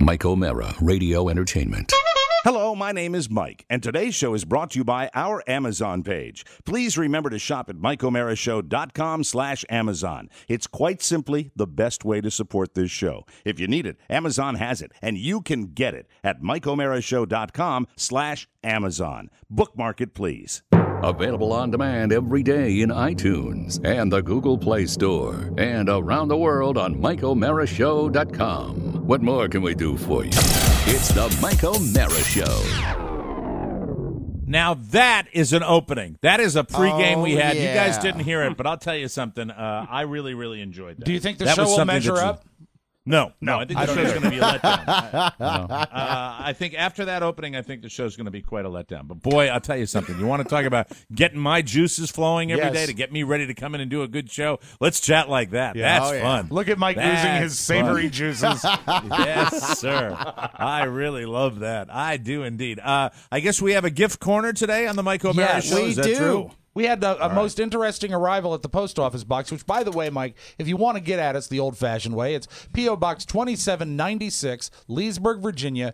Mike O'Mara, Radio Entertainment. Hello, my name is Mike, and today's show is brought to you by our Amazon page. Please remember to shop at MikeO'MaraShow.com/Amazon. It's quite simply the best way to support this show. If you need it, Amazon has it, and you can get it at MikeO'MaraShow.com/Amazon. Bookmark it, please. Available on demand every day in iTunes and the Google Play Store, and around the world on MikeO'MaraShow.com. What more can we do for you? It's the Mike O'Mara Show. Now that is an opening. That is a pregame we had. yeah. You guys didn't hear it, but I'll tell you something. I really, really enjoyed that. Do you think the That show was will something measure that's- up? No. I think the show's going to be a letdown. No. I think after that opening, I think the show's going to be quite a letdown. But boy, I'll tell you something. You want to talk about getting my juices flowing every day to get me ready to come in and do a good show? Let's chat like that. Yeah. That's fun. Look at Mike That's losing his savory fun. juices. Yes, sir. I really love that. I do indeed. I guess we have a gift corner today on the Mike O'Mara Yes, Show. we Is that do. true? We had a most interesting arrival at the post office box, which, by the way, Mike, if you want to get at us the old-fashioned way, it's P.O. Box 2796, Leesburg, Virginia,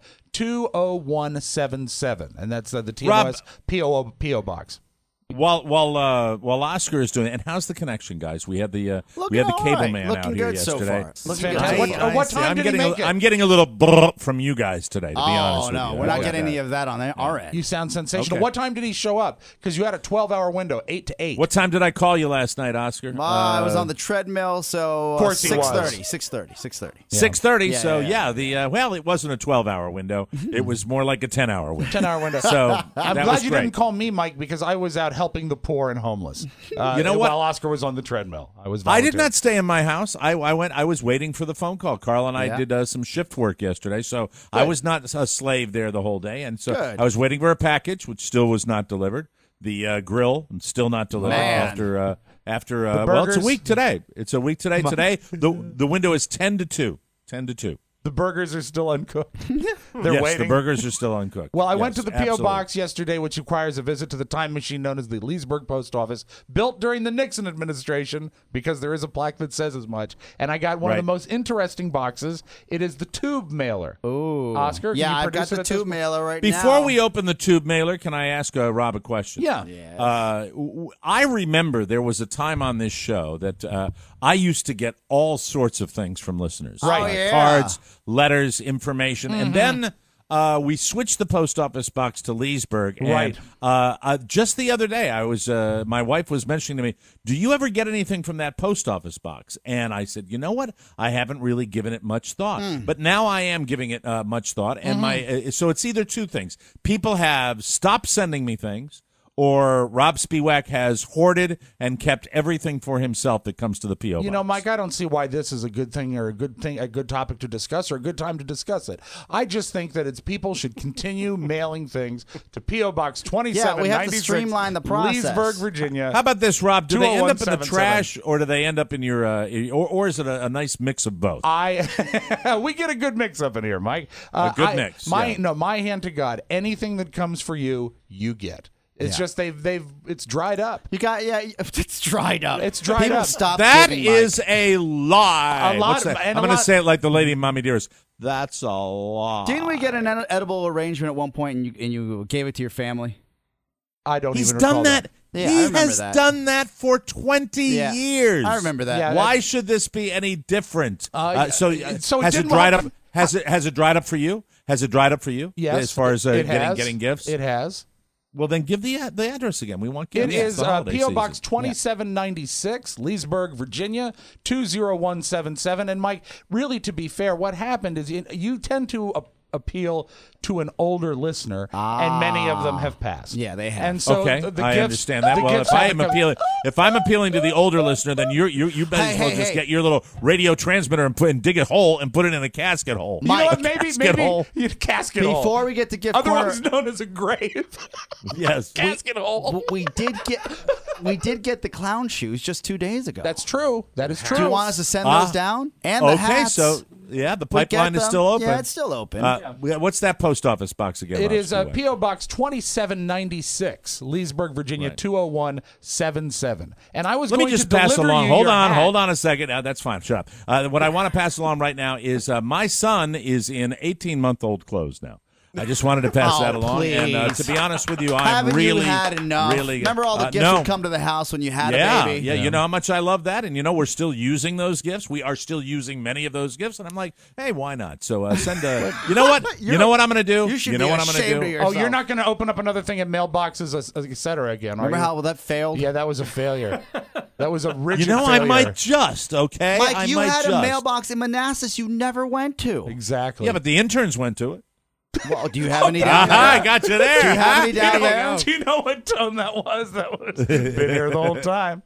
20177. And that's the TMOS P.O. Box. While Oscar is doing it, and how's the connection, guys? We had the cable all right. man Looking out here good so yesterday. far. Looking Fantastic. good. What time did he make it? I'm getting a little brrr from you guys today, to be honest with no, you. we're not How getting about any that? of that on our end. You sound sensational. Okay. What time did he show up? Because you had a 12-hour window, 8 to 8. What time did I call you last night, Oscar? I was on the treadmill, so Of course he was. 6:30. 6:30. Yeah, So yeah. it wasn't a 12-hour window. It was more like a 10-hour window. 10-hour window. So I'm that glad was you great. didn't call me, Mike, because I was out helping the poor and homeless. You know what? While Oscar was on the treadmill, I was. I did volunteering. not stay in my house. I was waiting for the phone call. Carl and I Yeah. did some shift work yesterday, so I was not a slave there the whole day. And so Good. I was waiting for a package, which still was not delivered. The grill still not delivered Man. after well, it's a burgers? week today. It's a week today. Today the window is 10 to 2. 10 to 2. The burgers are still uncooked. They're Yes, waiting. the burgers are still uncooked. Well, I Yes, went to the P.O. absolutely. Box yesterday, which requires a visit to the time machine known as the Leesburg Post Office, built during the Nixon administration, because there is a plaque that says as much. And I got one of Right. the most interesting boxes. It is the tube mailer. Ooh. Oscar, can Yeah, you I've got produce it the at this tube mailer right now. Before we open the tube mailer, can I ask Rob a question? Yeah. I remember there was a time on this show that I used to get all sorts of things from listeners. Right. Oh, yeah. Cards, letters, information. And then we switched the post office box to Leesburg. And, just the other day, my wife was mentioning to me, do you ever get anything from that post office box? And I said, you know what? I haven't really given it much thought. But now I am giving it much thought. And so it's either two things. People have stopped sending me things, or Rob Spiewak has hoarded and kept everything for himself that comes to the P.O. You box. know, Mike, I don't see why this is a good thing or a good topic to discuss or a good time to discuss it. I just think that people should continue mailing things to P.O. Box 2796. Yeah, we have to streamline the process. Leesburg, Virginia. How about this, Rob? Do they end up in the 20177. trash, or do they end up in your, or is it a nice mix of both? We get a good mix up in here, Mike. A good mix, yeah. My hand to God, anything that comes for you, you get. It's just it's dried up. You got it's dried up. It's dried People up. Stop That giving, is Mike. a lie. A lot What's of- that? and I'm a going to lot- say it like the lady in Mommy Dearest. That's a lie. Didn't we get an edible arrangement at one point, and you gave it to your family? I don't He's even done recall that. Yeah, I He remember has that. done that for 20 Yeah, years. I remember that. Yeah, Why should this be any different? so it has didn't it dried up? happen- Has it dried up for you? Has it dried up for you? Yes, As far as it has. getting gifts. It has. Well, then give the address again. We want It gifts. is It's the holiday P.O. Box season. 2796, Leesburg, Virginia, 20177. And, Mike, really, to be fair, what happened is you tend to appeal to an older listener, and many of them have passed. Yeah, they have. And so Okay, the I gifts- understand that. the Well, gifts if I haven't am come- appealing to the older listener, then you better as well just get your little radio transmitter and dig a hole and put it in a casket hole. You know what? Maybe Casket hole. casket hole. Before we get to gift Otherwise corner, known as a grave. Yes. Casket hole. we did get the clown shoes just 2 days ago. That's true. That is true. Do you want us to send those down? And the Okay, hats. Yeah, the We get pipeline is them. still open. Yeah, it's still open. What's that post office box again? It is Rob? P.O. Box 2796, Leesburg, Virginia, Right. 20177. And I was Let going me just to pass deliver along. you Hold your on, hat. hold on a second. That's fine. Shut up. What I want to pass along right now is my son is in 18-month-old clothes now. I just wanted to pass that along. And please. to be honest with you, I'm Haven't really, you had enough? really. Remember all the gifts no. would come to the house when you had Yeah, a baby? yeah, you know how much I love that, and we're still using those gifts. We are still using many of those gifts, and I'm like, hey, why not? So send a. You know what? You know what I'm going to do? You should You know be what I'm gonna ashamed do? of yourself. Oh, you're not going to open up another thing in mailboxes, et cetera, again, are Remember you? how that failed? Yeah, that was a failure. That was a rigid You know, failure. I might just, okay? Mike, I you might had just. a mailbox in Manassas you never went to. Exactly. Yeah, but the interns went to it. Well, do you have any down Aha, I there? got you there. Do you have any down there? Do you know what tone that was? That was been here the whole time.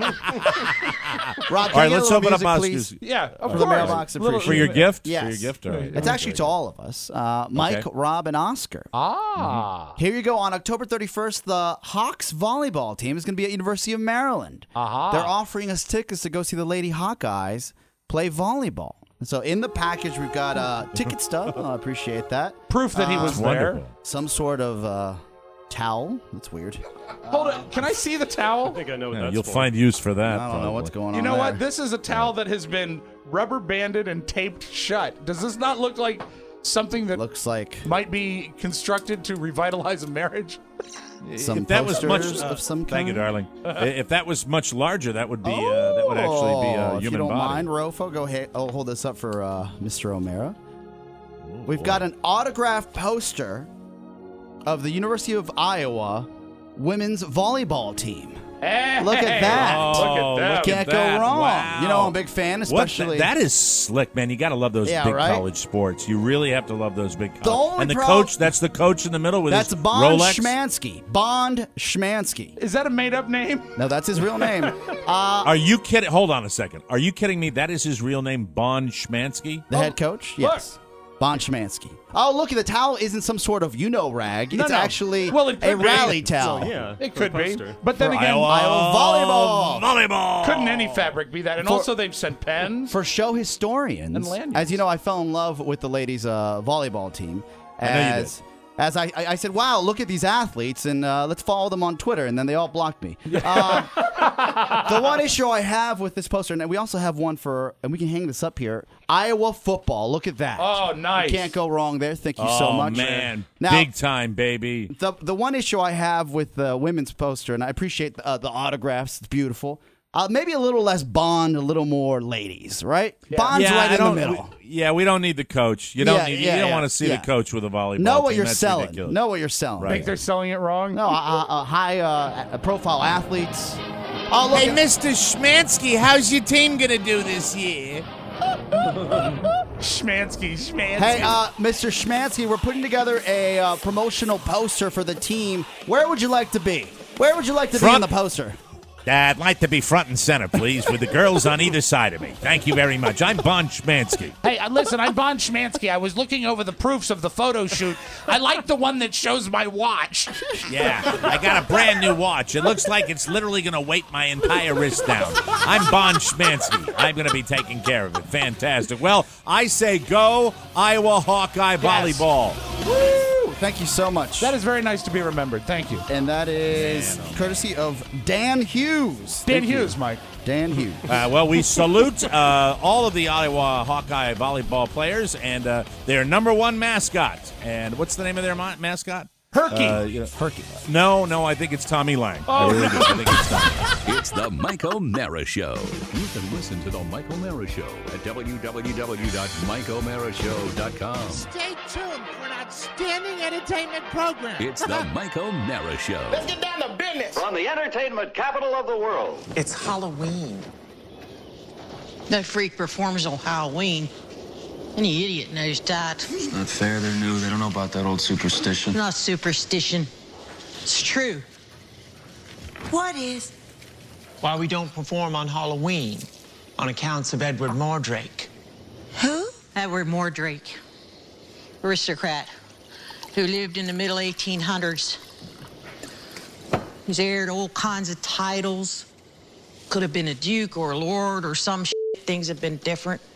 Rob, All right, can you let's get a open up little our music, please? Yeah, of For the course. mailbox, Little- For your gift? Yes. For your gift? All right. It's actually to all of us. Mike, Okay. Rob, and Oscar. Ah. Here you go. On October 31st, the Hawks volleyball team is going to be at University of Maryland. Aha. They're offering us tickets to go see the Lady Hawkeyes play volleyball. So in the package, we've got ticket stub. I appreciate that. Proof that he was there. Wonderful. Some sort of towel. That's weird. Hold on. Can I see the towel? I think I know what Yeah, that's you'll for. find use for that. I don't know what's going on. You know there. what? This is a towel that has been rubber banded and taped shut. Does this not look like something that Looks like might be constructed to revitalize a marriage? some If that was much, posters of some kind. thank you, darling. If that was much larger, that would be that would actually be a if human you don't body. mind, Rofo, go ahead. I'll hold this up for Mr. O'Mara. We've got an autographed poster of the University of Iowa women's volleyball team. Hey, Look at that. Oh, Look at that. Can't that. go wrong. Wow. You know, I'm a big fan, What? especially. That is slick, man. You got to love those Yeah, big right? college sports. You really have to love those big college. only And the problem- coach, that's the coach in the middle with That's his Bond Rolex. Schmansky. Bond Schmansky. Is that a made up name? No, that's his real name. Are you kidding? Hold on a second. Are you kidding me? That is his real name, Bond Schmansky? The head coach? Yes. Bond Schmansky. Oh, look, the towel isn't some sort of rag. No, It's no. actually Well, it a could be. rally So, towel. yeah, It for could a be. poster. But then again, Iowa volleyball. Volleyball. couldn't any fabric be that? And also, they've sent pens. For show historians, And lanyards. as you know, I fell in love with the ladies' volleyball team. I know you As I said, wow, look at these athletes, and let's follow them on Twitter, and then they all blocked me. The one issue I have with this poster, and we also have one for, and we can hang this up here, Iowa football. Look at that. Oh, nice. You can't go wrong there. Thank you so much. man. Now, Big time, baby. the one issue I have with the women's poster, and I appreciate the autographs, it's beautiful. Maybe a little less Bond, a little more ladies, right? Bond's right in the middle. We don't need the coach. You don't Yeah, you don't want to see yeah. the coach with a volleyball Know what team. you're That's selling. ridiculous. Know what you're selling. Right. Think they're selling it wrong? No, high profile athletes. Oh, look. Mr. Schmansky, how's your team going to do this year? Schmansky. Hey, Mr. Schmansky, we're putting together a promotional poster for the team. Where would you like to be? Where would you like to be on Front. the poster? I'd like to be front and center, please, with the girls on either side of me. Thank you very much. I'm Bond Schmansky. Hey, listen, I'm Bond Schmansky. I was looking over the proofs of the photo shoot. I like the one that shows my watch. Yeah, I got a brand new watch. It looks like it's literally going to weight my entire wrist down. I'm Bond Schmansky. I'm going to be taking care of it. Fantastic. Well, I say go Iowa Hawkeye volleyball. Woo! Thank you so much. That is very nice to be remembered. Thank you. And that is courtesy of Dan Hughes. Dan Thank you. Hughes, Mike. Dan Hughes. Well, we salute all of the Iowa Hawkeye volleyball players and their number one mascot. And what's the name of their mascot? Herky. Herky. No, I think it's Tommy Lang. I really do. I think it's Tommy. It's the Mike O'Mara Show. You can listen to the Mike O'Mara Show at www.mikeomarashow.com. Stay tuned for an outstanding entertainment program. It's the Mike O'Mara Show. Let's get down to business. From the entertainment capital of the world. It's Halloween. No freak performs on Halloween. Any idiot knows that. It's not fair. They're new. They don't know about that old superstition. Not superstition. It's true. What is? Why we don't perform on Halloween on accounts of Edward Mordrake. Who? Edward Mordrake, aristocrat who lived in the middle 1800s. He's heired all kinds of titles. Could have been a duke or a lord or some shit. Things have been different.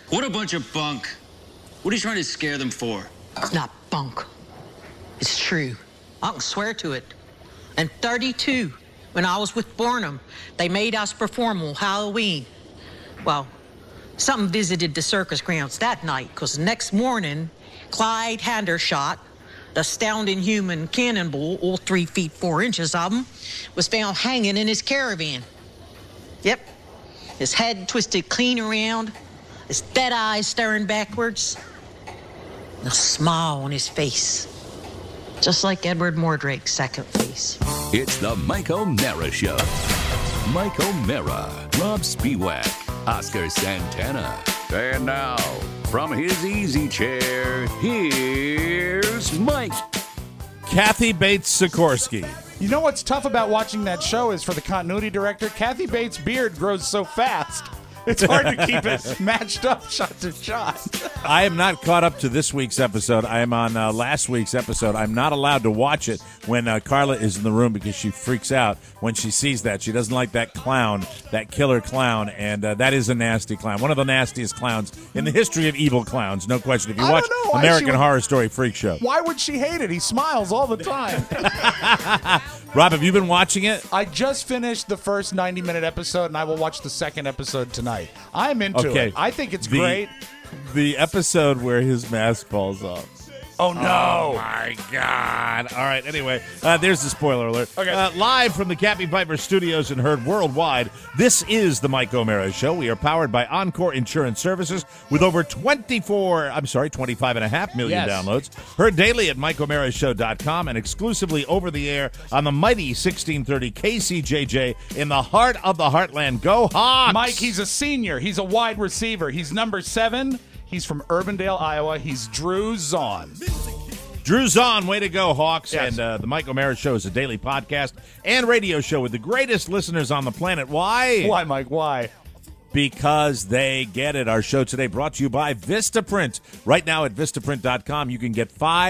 What a bunch of bunk. What are you trying to scare them for? It's not bunk. It's true. I can swear to it. In 32, when I was with Barnum, they made us perform on Halloween. Well, something visited the circus grounds that night, because the next morning, Clyde Hendershot, the astounding human cannonball, all 3 feet 4 inches of him, was found hanging in his caravan. Yep. His head twisted clean around, his dead eyes staring backwards, and a smile on his face. Just like Edward Mordrake's second face. It's the Mike O'Mara Show. Mike O'Mara, Rob Spiewak, Oscar Santana. And now, from his easy chair, here's Mike. Kathy Bates Sikorsky. You know what's tough about watching that show is for the continuity director, Kathy Bates' beard grows so fast. It's hard to keep it matched up shot to shot. I am not caught up to this week's episode. I am on last week's episode. I'm not allowed to watch it when Carla is in the room because she freaks out when she sees that. She doesn't like that clown, that killer clown, and that is a nasty clown. One of the nastiest clowns in the history of evil clowns, no question. If you watch American Horror Story Freak Show. Why would she hate it? He smiles all the time. Rob, have you been watching it? I just finished the first 90-minute episode, and I will watch the second episode tonight. I'm into it. I think it's great. The episode where his mask falls off. Oh, no. Oh, my God. All right, anyway, there's the spoiler alert. Okay. Live from the Cappy Piper Studios and heard worldwide, this is the Mike O'Mara Show. We are powered by Encore Insurance Services with over 25.5 million downloads. Heard daily at MikeO'MaraShow.com and exclusively over the air on the mighty 1630 KCJJ in the heart of the heartland. Go Hawks! Mike, he's a senior. He's a wide receiver. He's number 7. He's from Urbandale, Iowa. He's Drew Zahn. Drew Zahn, way to go, Hawks. Yes. And the Mike O'Mara Show is a daily podcast and radio show with the greatest listeners on the planet. Why? Why, Mike? Why? Because they get it. Our show today brought to you by Vistaprint. Right now at Vistaprint.com, you can get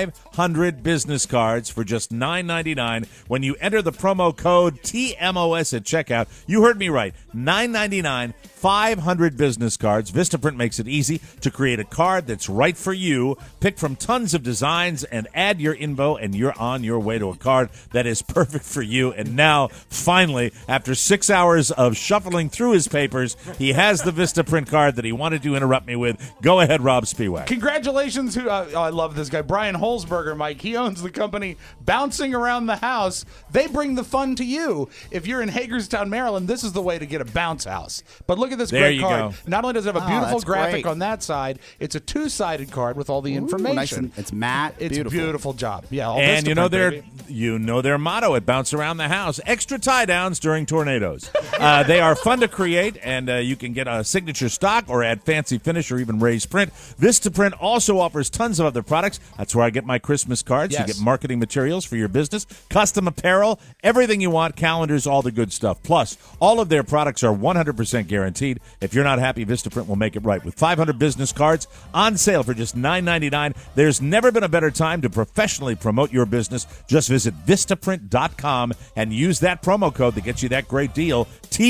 500 business cards for just $9.99 when you enter the promo code TMOS at checkout. You heard me right. $9.99, 500 business cards. Vistaprint makes it easy to create a card that's right for you. Pick from tons of designs and add your info, and you're on your way to a card that is perfect for you. And now, finally, after 6 hours of shuffling through his papers, he has the Vistaprint card that he wanted to interrupt me with. Go ahead, Rob Spiewak. Congratulations. I love this guy. Brian Holzberger, Mike. He owns the company Bouncing Around the House. They bring the fun to you. If you're in Hagerstown, Maryland, this is the way to get a bounce house. But look at this great card. Go. Not only does it have a beautiful graphic great. on that side, it's a 2-sided card with all the information. Nice and, it's matte. It's beautiful. a beautiful job. Yeah, all And Vistaprint, you know baby. their motto at Bounce Around the House: extra tie downs during tornadoes. They are fun to create, and you can get a signature stock or add fancy finish or even raised print. Vistaprint also offers tons of other products. That's where I get my Christmas cards. Yes. You get marketing materials for your business, custom apparel, everything you want, calendars, all the good stuff. Plus, all of their products are 100% guaranteed. If you're not happy, Vistaprint will make it right. With 500 business cards on sale for just $9.99, there's never been a better time to professionally promote your business. Just visit Vistaprint.com and use that promo code that gets you that great deal,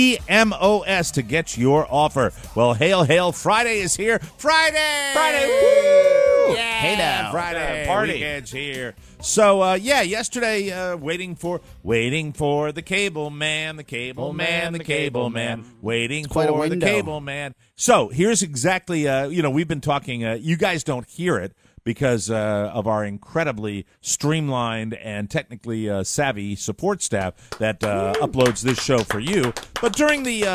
TMOS, to get your offer. Well, hail, hail, Friday is here. Friday! Woo! Yeah, Hey now. Friday. Party. Weekend's here. So, yesterday, waiting for the cable man, the cable man, the cable man, waiting quite a for the window. cable man. So, here's exactly, we've been talking, you guys don't hear it because of our incredibly streamlined and technically savvy support staff that uploads this show for you. But during the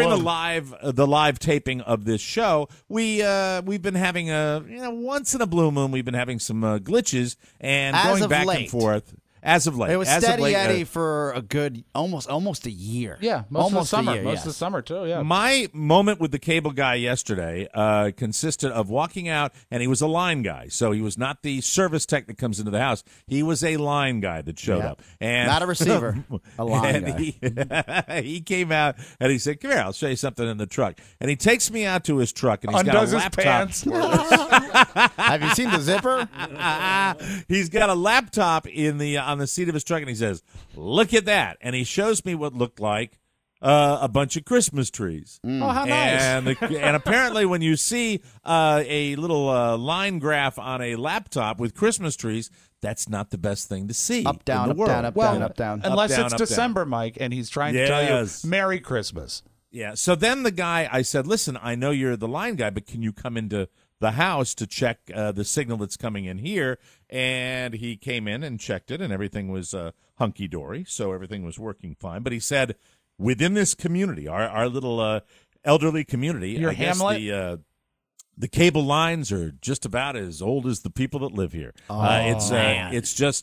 live taping of this show, we've been having once in a blue moon we've been having some glitches and As going of back late. and forth. As of late, It was As of steady late, Eddie for a good almost a year. Yeah, most almost of the summer. a year. Most yes. of the summer, too, yeah. My moment with the cable guy yesterday consisted of walking out, and he was a line guy, so he was not the service tech that comes into the house. He was a line guy that showed Yeah. up, and Not a receiver, a line and guy. He came out and he said, "Come here, I'll show you something in the truck." And he takes me out to his truck, and he's Undoes got a his laptop. pants. Have you seen the zipper? He's got a laptop on the seat of his truck, and he says, "Look at that!" And he shows me what looked like a bunch of Christmas trees. Oh, how nice. And apparently when you see a little line graph on a laptop with Christmas trees, that's not the best thing to see Up, down, in the up, world. down, up, down, up, down. Unless Up, down, it's up, down. December, Mike, and he's trying to tell you Yes. Merry Christmas. Yeah. So then the guy, I said, listen, I know you're the line guy, but can you come into the house to check the signal that's coming in here? And he came in and checked it, and everything was hunky-dory, so everything was working fine. But he said, within this community, our little elderly community, Your I guess hamlet? the cable lines are just about as old as the people that live here. It's just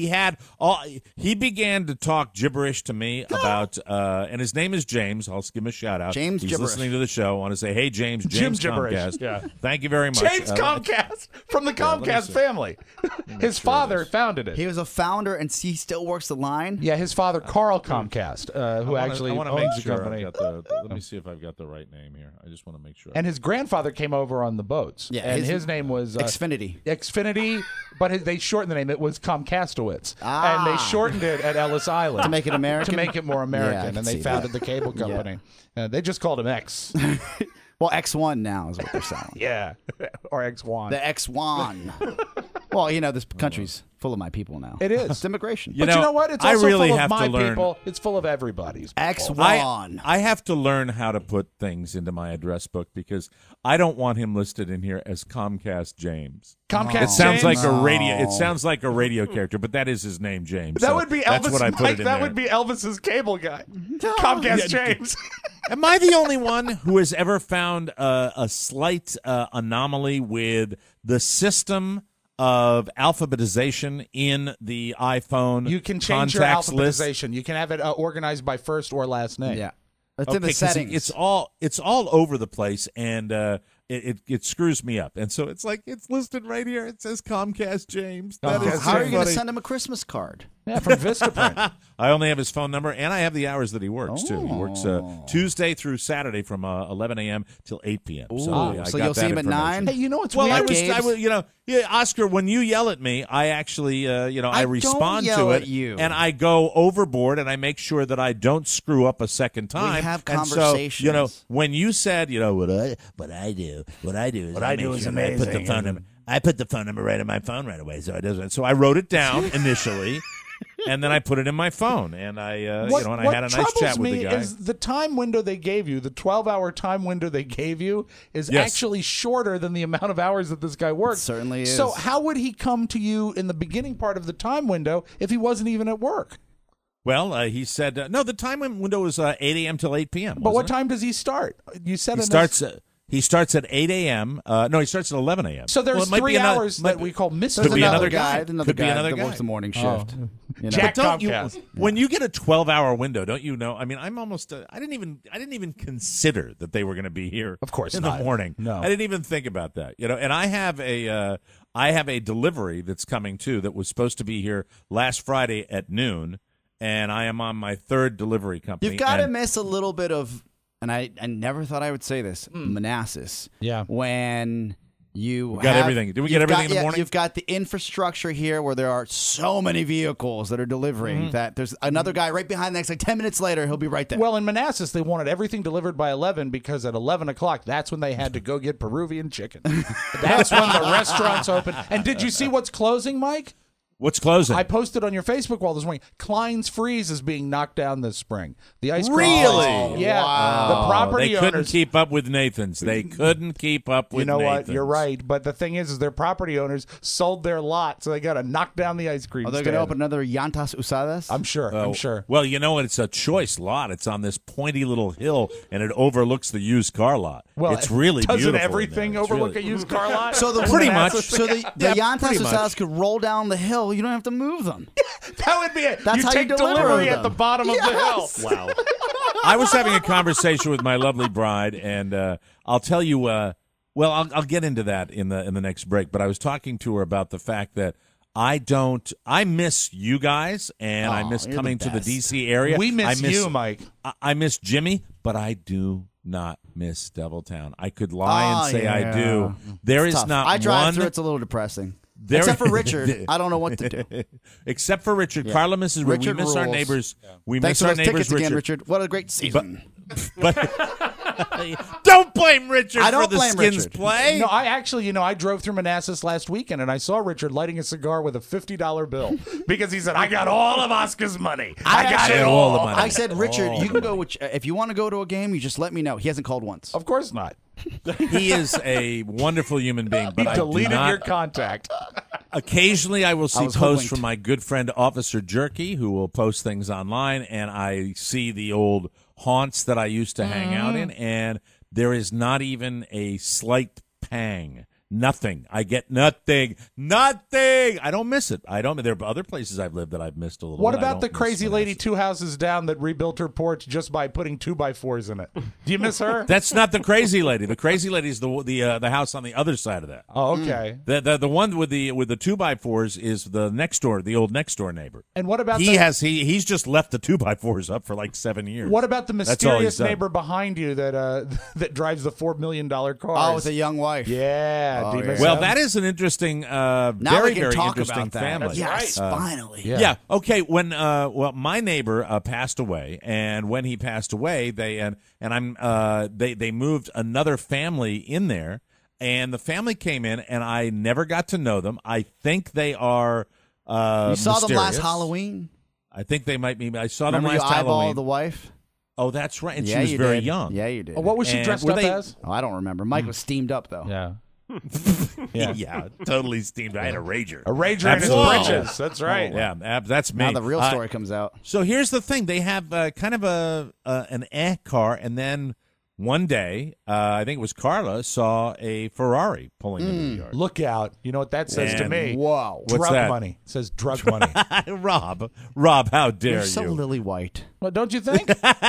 he began to talk gibberish to me about and his name is James. I'll give him a shout out. James He's gibberish. listening to the show. I want to say, hey James gibberish. Comcast. Yeah. Thank you very much. James Comcast from the Comcast family. His father founded it. He was a founder, and he still works the line. Yeah, his father, Carl Comcast, who I actually want to owns make the sure company. I've got the. Let me see if I've got the right name here. I just want to make sure. And his grandfather came over on the boats. Yeah, and his name was Xfinity. But they shortened the name. It was Comcastowitz. And they shortened it at Ellis Island. To make it American? To make it more Yeah, I American. can And they see founded the cable company. They just called him X. Well, X1 now is what they're selling. Yeah. Or X1. The X1. Well, this country's full of my people now. It is. It's immigration. But you know what? It's also really full have of to my learn. people. It's full of everybody's people. X1. I have to learn how to put things into my address book because I don't want him listed in here as Comcast James. Comcast It sounds James? like a radio. It sounds like a radio character, but that is his name, James. That so would be Elvis. That's what I put Mike, it in that there. would be Elvis's cable guy. Comcast James. Am I the only one who has ever found a slight anomaly with the system of alphabetization in the iPhone? You can change your contacts list? alphabetization. You can have it organized by first or last name. Yeah. It's in the 'cause settings. It's all over the place, and it screws me up. And so it's like it's listed right here. It says Comcast James. That is How so are you going to funny. send him a Christmas card? Yeah, from Vistaprint. I only have his phone number, and I have the hours that he works, too. He works Tuesday through Saturday from 11 a.m. till 8 p.m. So I So got you'll see that him at information. 9? Hey, you know what's Well, weird? I was, Oscar, when you yell at me, I actually, I don't respond yell to it, at you. and I go overboard, and I make sure that I don't screw up a second time. have And so, conversations. when you said, what I do is I put the phone number. I put the phone number right on my phone right away, so it doesn't. So I wrote it down initially. And then I put it in my phone, and I had a nice chat with the guy. Is the time window they gave you, the 12-hour time window they gave you, is actually shorter than the amount of hours that this guy worked. It certainly is. So how would he come to you in the beginning part of the time window if he wasn't even at work? Well, he said, no, the time window is 8 a.m. till 8 p.m. But what wasn't it? time does he start? You said He starts at 8 a.m. No, he starts at 11 a.m. So there's Well, it might 3 be another- hours might that be- we call missing. Could be another guy. guy. Another Could be guy another that guy. works the morning shift. Jack But don't you, Comcast. when you get a 12-hour window, don't you know? I mean, I'm almost. I didn't even consider that they were going to be here. Of course in not. the morning. No. I didn't even think about that. And I have a delivery that's coming too that was supposed to be here last Friday at noon, and I am on my third delivery company. You've got to and- miss a little bit of, and I never thought I would say this, Manassas. Yeah. When you got have- everything. Did we you've get everything got- in the yeah, morning? You've got the infrastructure here where there are so many vehicles that are delivering that there's another guy right behind the next, like 10 minutes later, he'll be right there. Well, in Manassas, they wanted everything delivered by 11 because at 11 o'clock, that's when they had to go get Peruvian chicken. That's when the restaurants open. And did you see what's closing, Mike? What's closing? I posted on your Facebook wall this morning. Klein's Freeze is being knocked down this spring. The ice cream Really? place. Yeah. The property they couldn't owners. keep up with Nathan's. They couldn't keep up with You know Nathan's. what? You're right. But the thing is their property owners sold their lot, so they got to knock down the ice cream Are they stand. going to open another Llantas Usadas? I'm sure. I'm sure. Well, you know what? It's a choice lot. It's on this pointy little hill, and it overlooks the used car lot. Well, it's really doesn't beautiful. in everything there. It's overlook really- a used car lot? So the Pretty much. So the Yeah, Llantas pretty much. Usadas could roll down the hill. You don't have to move them. That would be it. That's you how you take deliver delivery them. at the bottom of the hill. Wow. I was having a conversation with my lovely bride, and I'll tell you. Well, I'll get into that in the next break. But I was talking to her about the fact that I miss you guys, and I miss you're coming the to the best. DC area. We miss you, Mike. I miss Jimmy, but I do not miss Deviltown. I could lie and say I do. There is Tough. not I drive one. through. It's a little depressing. Except for Richard, I don't know what to do. Except for Richard, Carla misses Richard we miss our rules. neighbors. We Thanks miss for our those neighbors, tickets again, Richard. What a great season. But don't blame Richard I don't for the blame Skins Richard. play. No, I actually, I drove through Manassas last weekend and I saw Richard lighting a cigar with a $50 bill because he said, "I got all of Oscar's money. I got actually- it all all." the money. I said, Richard, you can go if you want to go to a game, you just let me know. He hasn't called once. Of course not. He is a wonderful human being, He but I do deleted not. your contact. Occasionally, I will see was posts hoodwinked. from my good friend Officer Jerky, who will post things online, and I see the old haunts that I used to hang out in, and there is not even a slight pang. Nothing. I get nothing. Nothing. I don't miss it. There are other places I've lived that I've missed a little. What bit. I about don't the miss crazy lady Manassas. 2 houses down that rebuilt her porch just by putting 2x4s in it? Do you miss her? That's not the crazy lady. The crazy lady is the house on the other side of that. Oh, okay. The one with the 2x4s is the next door, the old next door neighbor. And what about He's just left the 2x4s up for like 7 years. What about the That's all he's mysterious done. neighbor behind you that that drives the $4 million cars? Oh, with a young wife. Yeah. Oh, do you miss Well, him? that is an interesting, Now very, we can very talk interesting about that. family. Yes, finally. Yeah. Okay. When my neighbor passed away, and when he passed away, they moved another family in there, and the family came in, and I never got to know them. I think they are. You saw them last mysterious. Halloween? I think they might be. I saw them Remember last you eyeballed Halloween. the wife? Oh, that's right. And Yeah, she was you very did. young. Yeah, you did. What was she And dressed were up they- as? Oh, I don't remember. Mike was steamed up, though. Yeah. Yeah, totally steamed. I had a rager. A Rager in his Absolutely. britches. That's right. Yeah, that's me. Now the real story comes out. So here's the thing: they have kind of an car, and then one day, I think it was Carla saw a Ferrari pulling into the yard. Look out. You know what that says to And me? Whoa. What's drug that? money. It says drug money. Rob, how dare You're so you? lily white. Well, don't you think?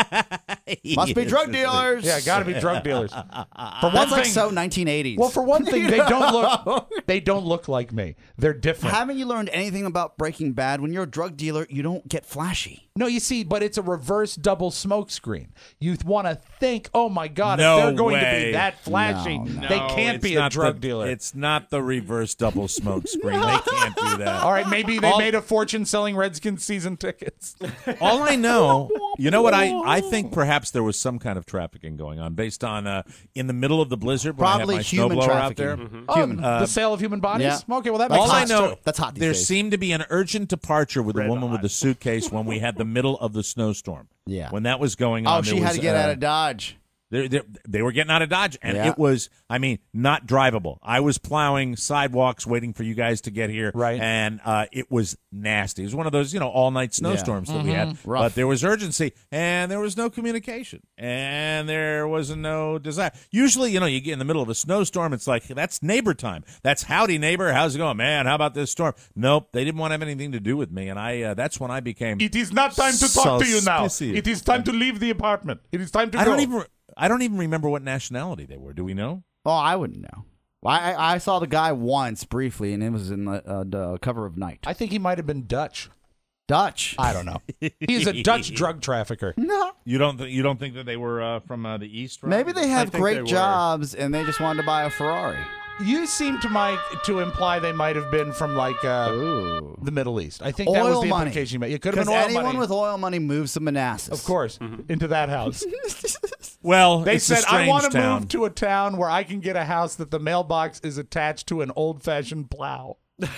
Must be drug dealers. Yeah, got to be drug dealers. For one That's like thing, so 1980s. well, for one thing, they don't look like me. They're different. Haven't you learned anything about Breaking Bad? When you're a drug dealer, you don't get flashy. No, you see, but it's a reverse double smoke screen. You want to think, oh my God, No if they're going to way. be that flashy, No, they can't it's be a not drug the- dealer. It's not the reverse double smoke screen. They can't do that. All right, maybe they made a fortune selling Redskins season tickets. All I know, you know what? I think perhaps there was some kind of trafficking going on based on in the middle of the blizzard when Probably I had my human snowblower trafficking. out there. Human. The sale of human bodies? yeah. Okay, well, that makes All I sense, know, too. That's hot these there days. seemed to be an urgent departure with the woman with the suitcase when we had the middle of the snowstorm. Yeah. When that was going on, Oh, she there had was, to get out of Dodge. They were getting out of Dodge, and Yeah. it was, not drivable. I was plowing sidewalks waiting for you guys to get here, Right. and it was nasty. It was one of those, all-night snowstorms that we had, Rough. but there was urgency, and there was no communication, and there was no desire. Usually, you get in the middle of a snowstorm, it's like, that's neighbor time. That's howdy, neighbor. How's it going? Man, how about this storm? Nope, they didn't want to have anything to do with me, and that's when I became It is not time to talk to you now. suspicious. It is time to leave the apartment. It is time to I go. don't even remember what nationality they were. Do we know? Oh, I wouldn't know. I saw the guy once briefly, and it was in the cover of Night. I think he might have been Dutch. Dutch. I don't know. He's a Dutch drug trafficker. No. You don't think that they were from the east? Rob? Maybe they I have think great they were. jobs, and they just wanted to buy a Ferrari. You seem to imply they might have been from Ooh. the Middle East. I think that was Oil the money. implication you made. It could have Because been oil anyone money. with oil money moves to Manassas. Of course, into that house. Well, They it's a said, I want to strange town. move to a town where I can get a house that the mailbox is attached to an old-fashioned plow.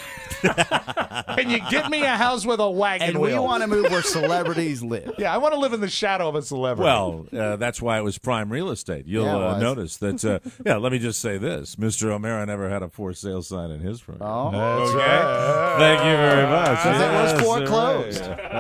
Can you get me a house with a wagon And we wheel? want to move where celebrities live. Yeah, I want to live in the shadow of a celebrity. Well, that's why it was prime real estate. You'll Yeah, it was. notice that. Let me just say this: Mr. O'Mara never had a for sale sign in his front. Oh. That's Okay. right. Thank you very much. Because it was Yes, foreclosed.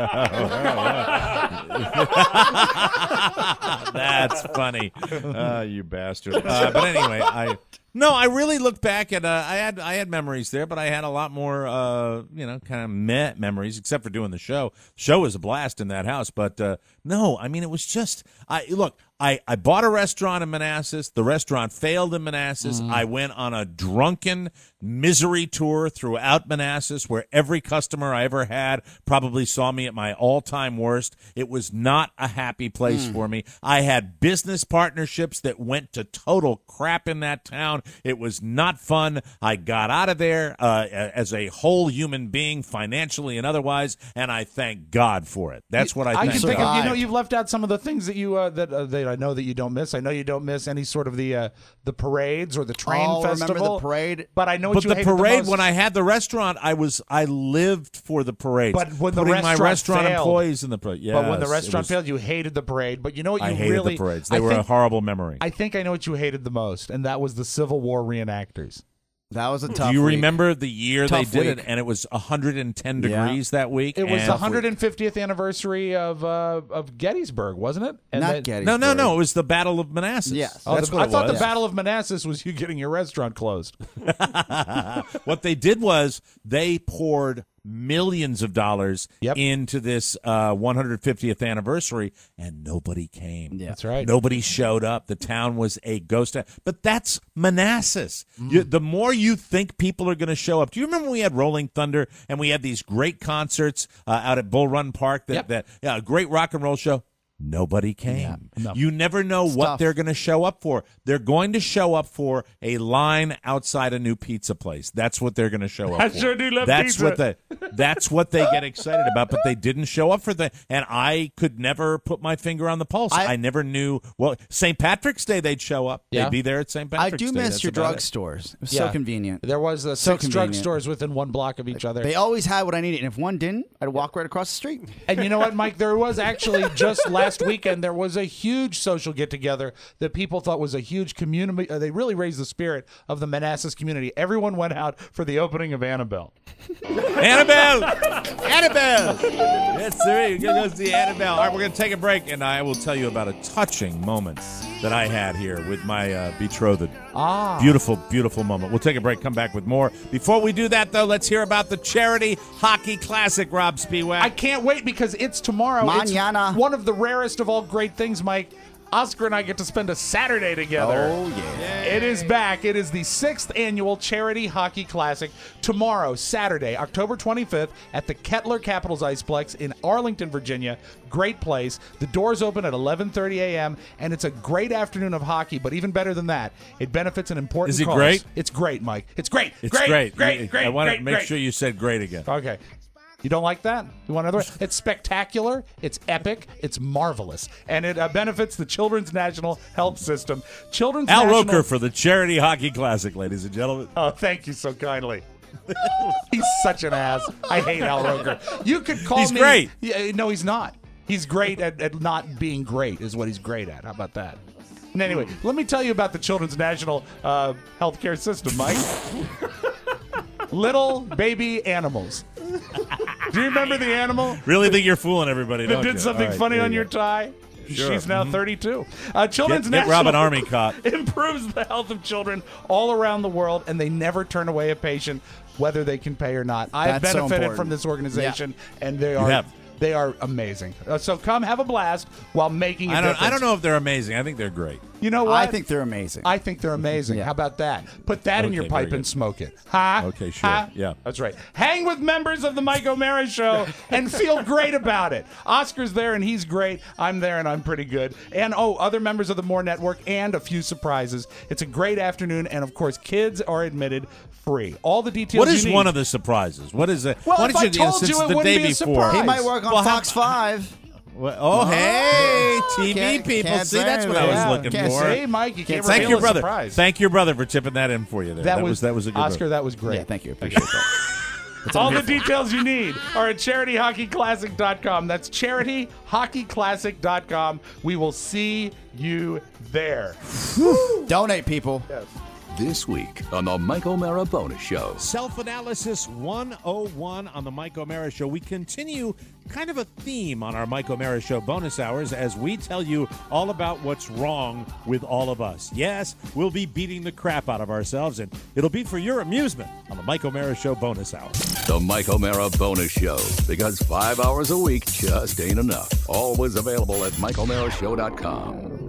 That's funny, you bastard. But anyway, I really look back at I had memories there, but I had a lot more kind of meh memories, except for doing the show. The show was a blast in that house, but no, it was just look. I bought a restaurant in Manassas. The restaurant failed in Manassas. I went on a drunken misery tour throughout Manassas where every customer I ever had probably saw me at my all-time worst. It was not a happy place for me. I had business partnerships that went to total crap in that town. It was not fun. I got out of there as a whole human being, financially and otherwise, and I thank God for it. That's what I can thank think God. of. You've left out some of the things that you that I know that you don't miss. I know you don't miss any sort of the parades or the train festival. Remember the parade? But I know But what you the hated the parade, most. when I had the restaurant, I lived for the parades. But when the putting my restaurant restaurant failed- employees in the parade. Yes, But when the it restaurant was- failed, you hated the parade. But you know what? You I hated really the parades. They I were a think- horrible memory. I think I know what you hated the most, and that was the Civil War reenactors. That was a tough Do you week. remember the year Tough they did week. it, and it was 110 Yeah. degrees that week? It was and the 150th anniversary of Gettysburg, wasn't it? And Not that- Gettysburg. No. It was the Battle of Manassas. Yes. That's what I it thought was. the Battle of Manassas was you getting your restaurant closed. What they did was they poured millions of dollars into this 150th anniversary, and nobody came. That's right. Nobody showed up. The town was a ghost town. But that's Manassas. The more you think people are going to show up. Do you remember when we had Rolling Thunder and we had these great concerts out at Bull Run Park? A great rock and roll show. Nobody came. No. You never know what they're going to show up for. They're going to show up for a line outside a new pizza place. That's what they're going to show up I for. sure do love that's pizza. That's what they get excited about, but they didn't show up for that. And I could never put my finger on the pulse. I never knew. Well, St. Patrick's Day, they'd show up. Yeah. They'd be there at St. I Patrick's do Day. miss That's your about it. drugstores. It was so convenient. There was So six convenient. drugstores within one block of each other. They always had what I needed, and if one didn't, I'd walk right across the street. And you know what, Mike? There was actually just last weekend, there was a huge social get-together that people thought was a huge community. They really raised the spirit of the Manassas community. Everyone went out for the opening of Annabelle. Annabelle! Yes, sir. You're going to go see Annabelle. All right, we're going to take a break, and I will tell you about a touching moment that I had here with my betrothed. Beautiful, beautiful moment. We'll take a break, come back with more. Before we do that, though, let's hear about the Charity Hockey Classic, Rob Spiewak. I can't wait because it's tomorrow. Mañana. It's one of the rarest of all great things, Mike. Oscar and I get to spend a Saturday together. Oh, yeah. It is back. It is the 6th annual Charity Hockey Classic. Tomorrow, Saturday, October 25th, at the Kettler Capitals Iceplex in Arlington, Virginia. Great place. The doors open at 11:30 a.m., and it's a great afternoon of hockey, but even better than that, it benefits an important Is it cause. great? It's great, Mike. It's great. It's great. I want to make sure you said great again. Okay. You don't like that? You want another one? It's spectacular. It's epic. It's marvelous. And it benefits the Children's National Health System. Children's Al National... Roker for the Charity Hockey Classic, ladies and gentlemen. Oh, thank you so kindly. He's such an ass. I hate Al Roker. You could call He's me... great. Yeah, no, he's not. He's great at not being great is what he's great at. How about that? And anyway, let me tell you about the Children's National Healthcare System, Mike. Little baby animals. Do you remember the animal Really think you're fooling everybody, that don't did you? something All right, funny there on you your go. tie? Sure. She's now 32. Children's Get National Robin Army caught. improves the health of children all around the world, and they never turn away a patient, whether they can pay or not. I've That's so benefited important. from this organization, and they You are have. they are amazing. So come have a blast while making a difference. I don't know if they're amazing. I think they're great. You know what? I think they're amazing. I think they're amazing. How about that? Put that in your Okay, pipe very and good. smoke it. Huh? Okay, sure. Huh? Yeah. That's right. Hang with members of the Mike O'Mara Show and feel great about it. Oscar's there and he's great. I'm there and I'm pretty good. And other members of the More Network and a few surprises. It's a great afternoon, and of course, kids are admitted free. All the details. What is you need. one of the surprises? What is it? Well, Why if did I told since you, it the wouldn't day be a before? surprise. He might work on Well, Fox 5. Oh, hey, TV Can't- people. can't See, say that's what I anything. was looking Can't for. Say, Mike, you can't Thank reveal your a brother. surprise. Thank your brother for tipping that in for you there. That was a good Oscar, move. that was great. Yeah, thank you. Appreciate that. All the details you need are at charityhockeyclassic.com. That's charityhockeyclassic.com. We will see you there. Donate, people. This week on the Mike O'Mara Bonus Show. Self-Analysis 101 on the Mike O'Mara Show. We continue kind of a theme on our Mike O'Mara Show bonus hours as we tell you all about what's wrong with all of us. Yes, we'll be beating the crap out of ourselves, and it'll be for your amusement on the Mike O'Mara Show bonus hour. The Mike O'Mara Bonus Show. Because 5 hours a week just ain't enough. Always available at MikeO'MaraShow.com. Boom.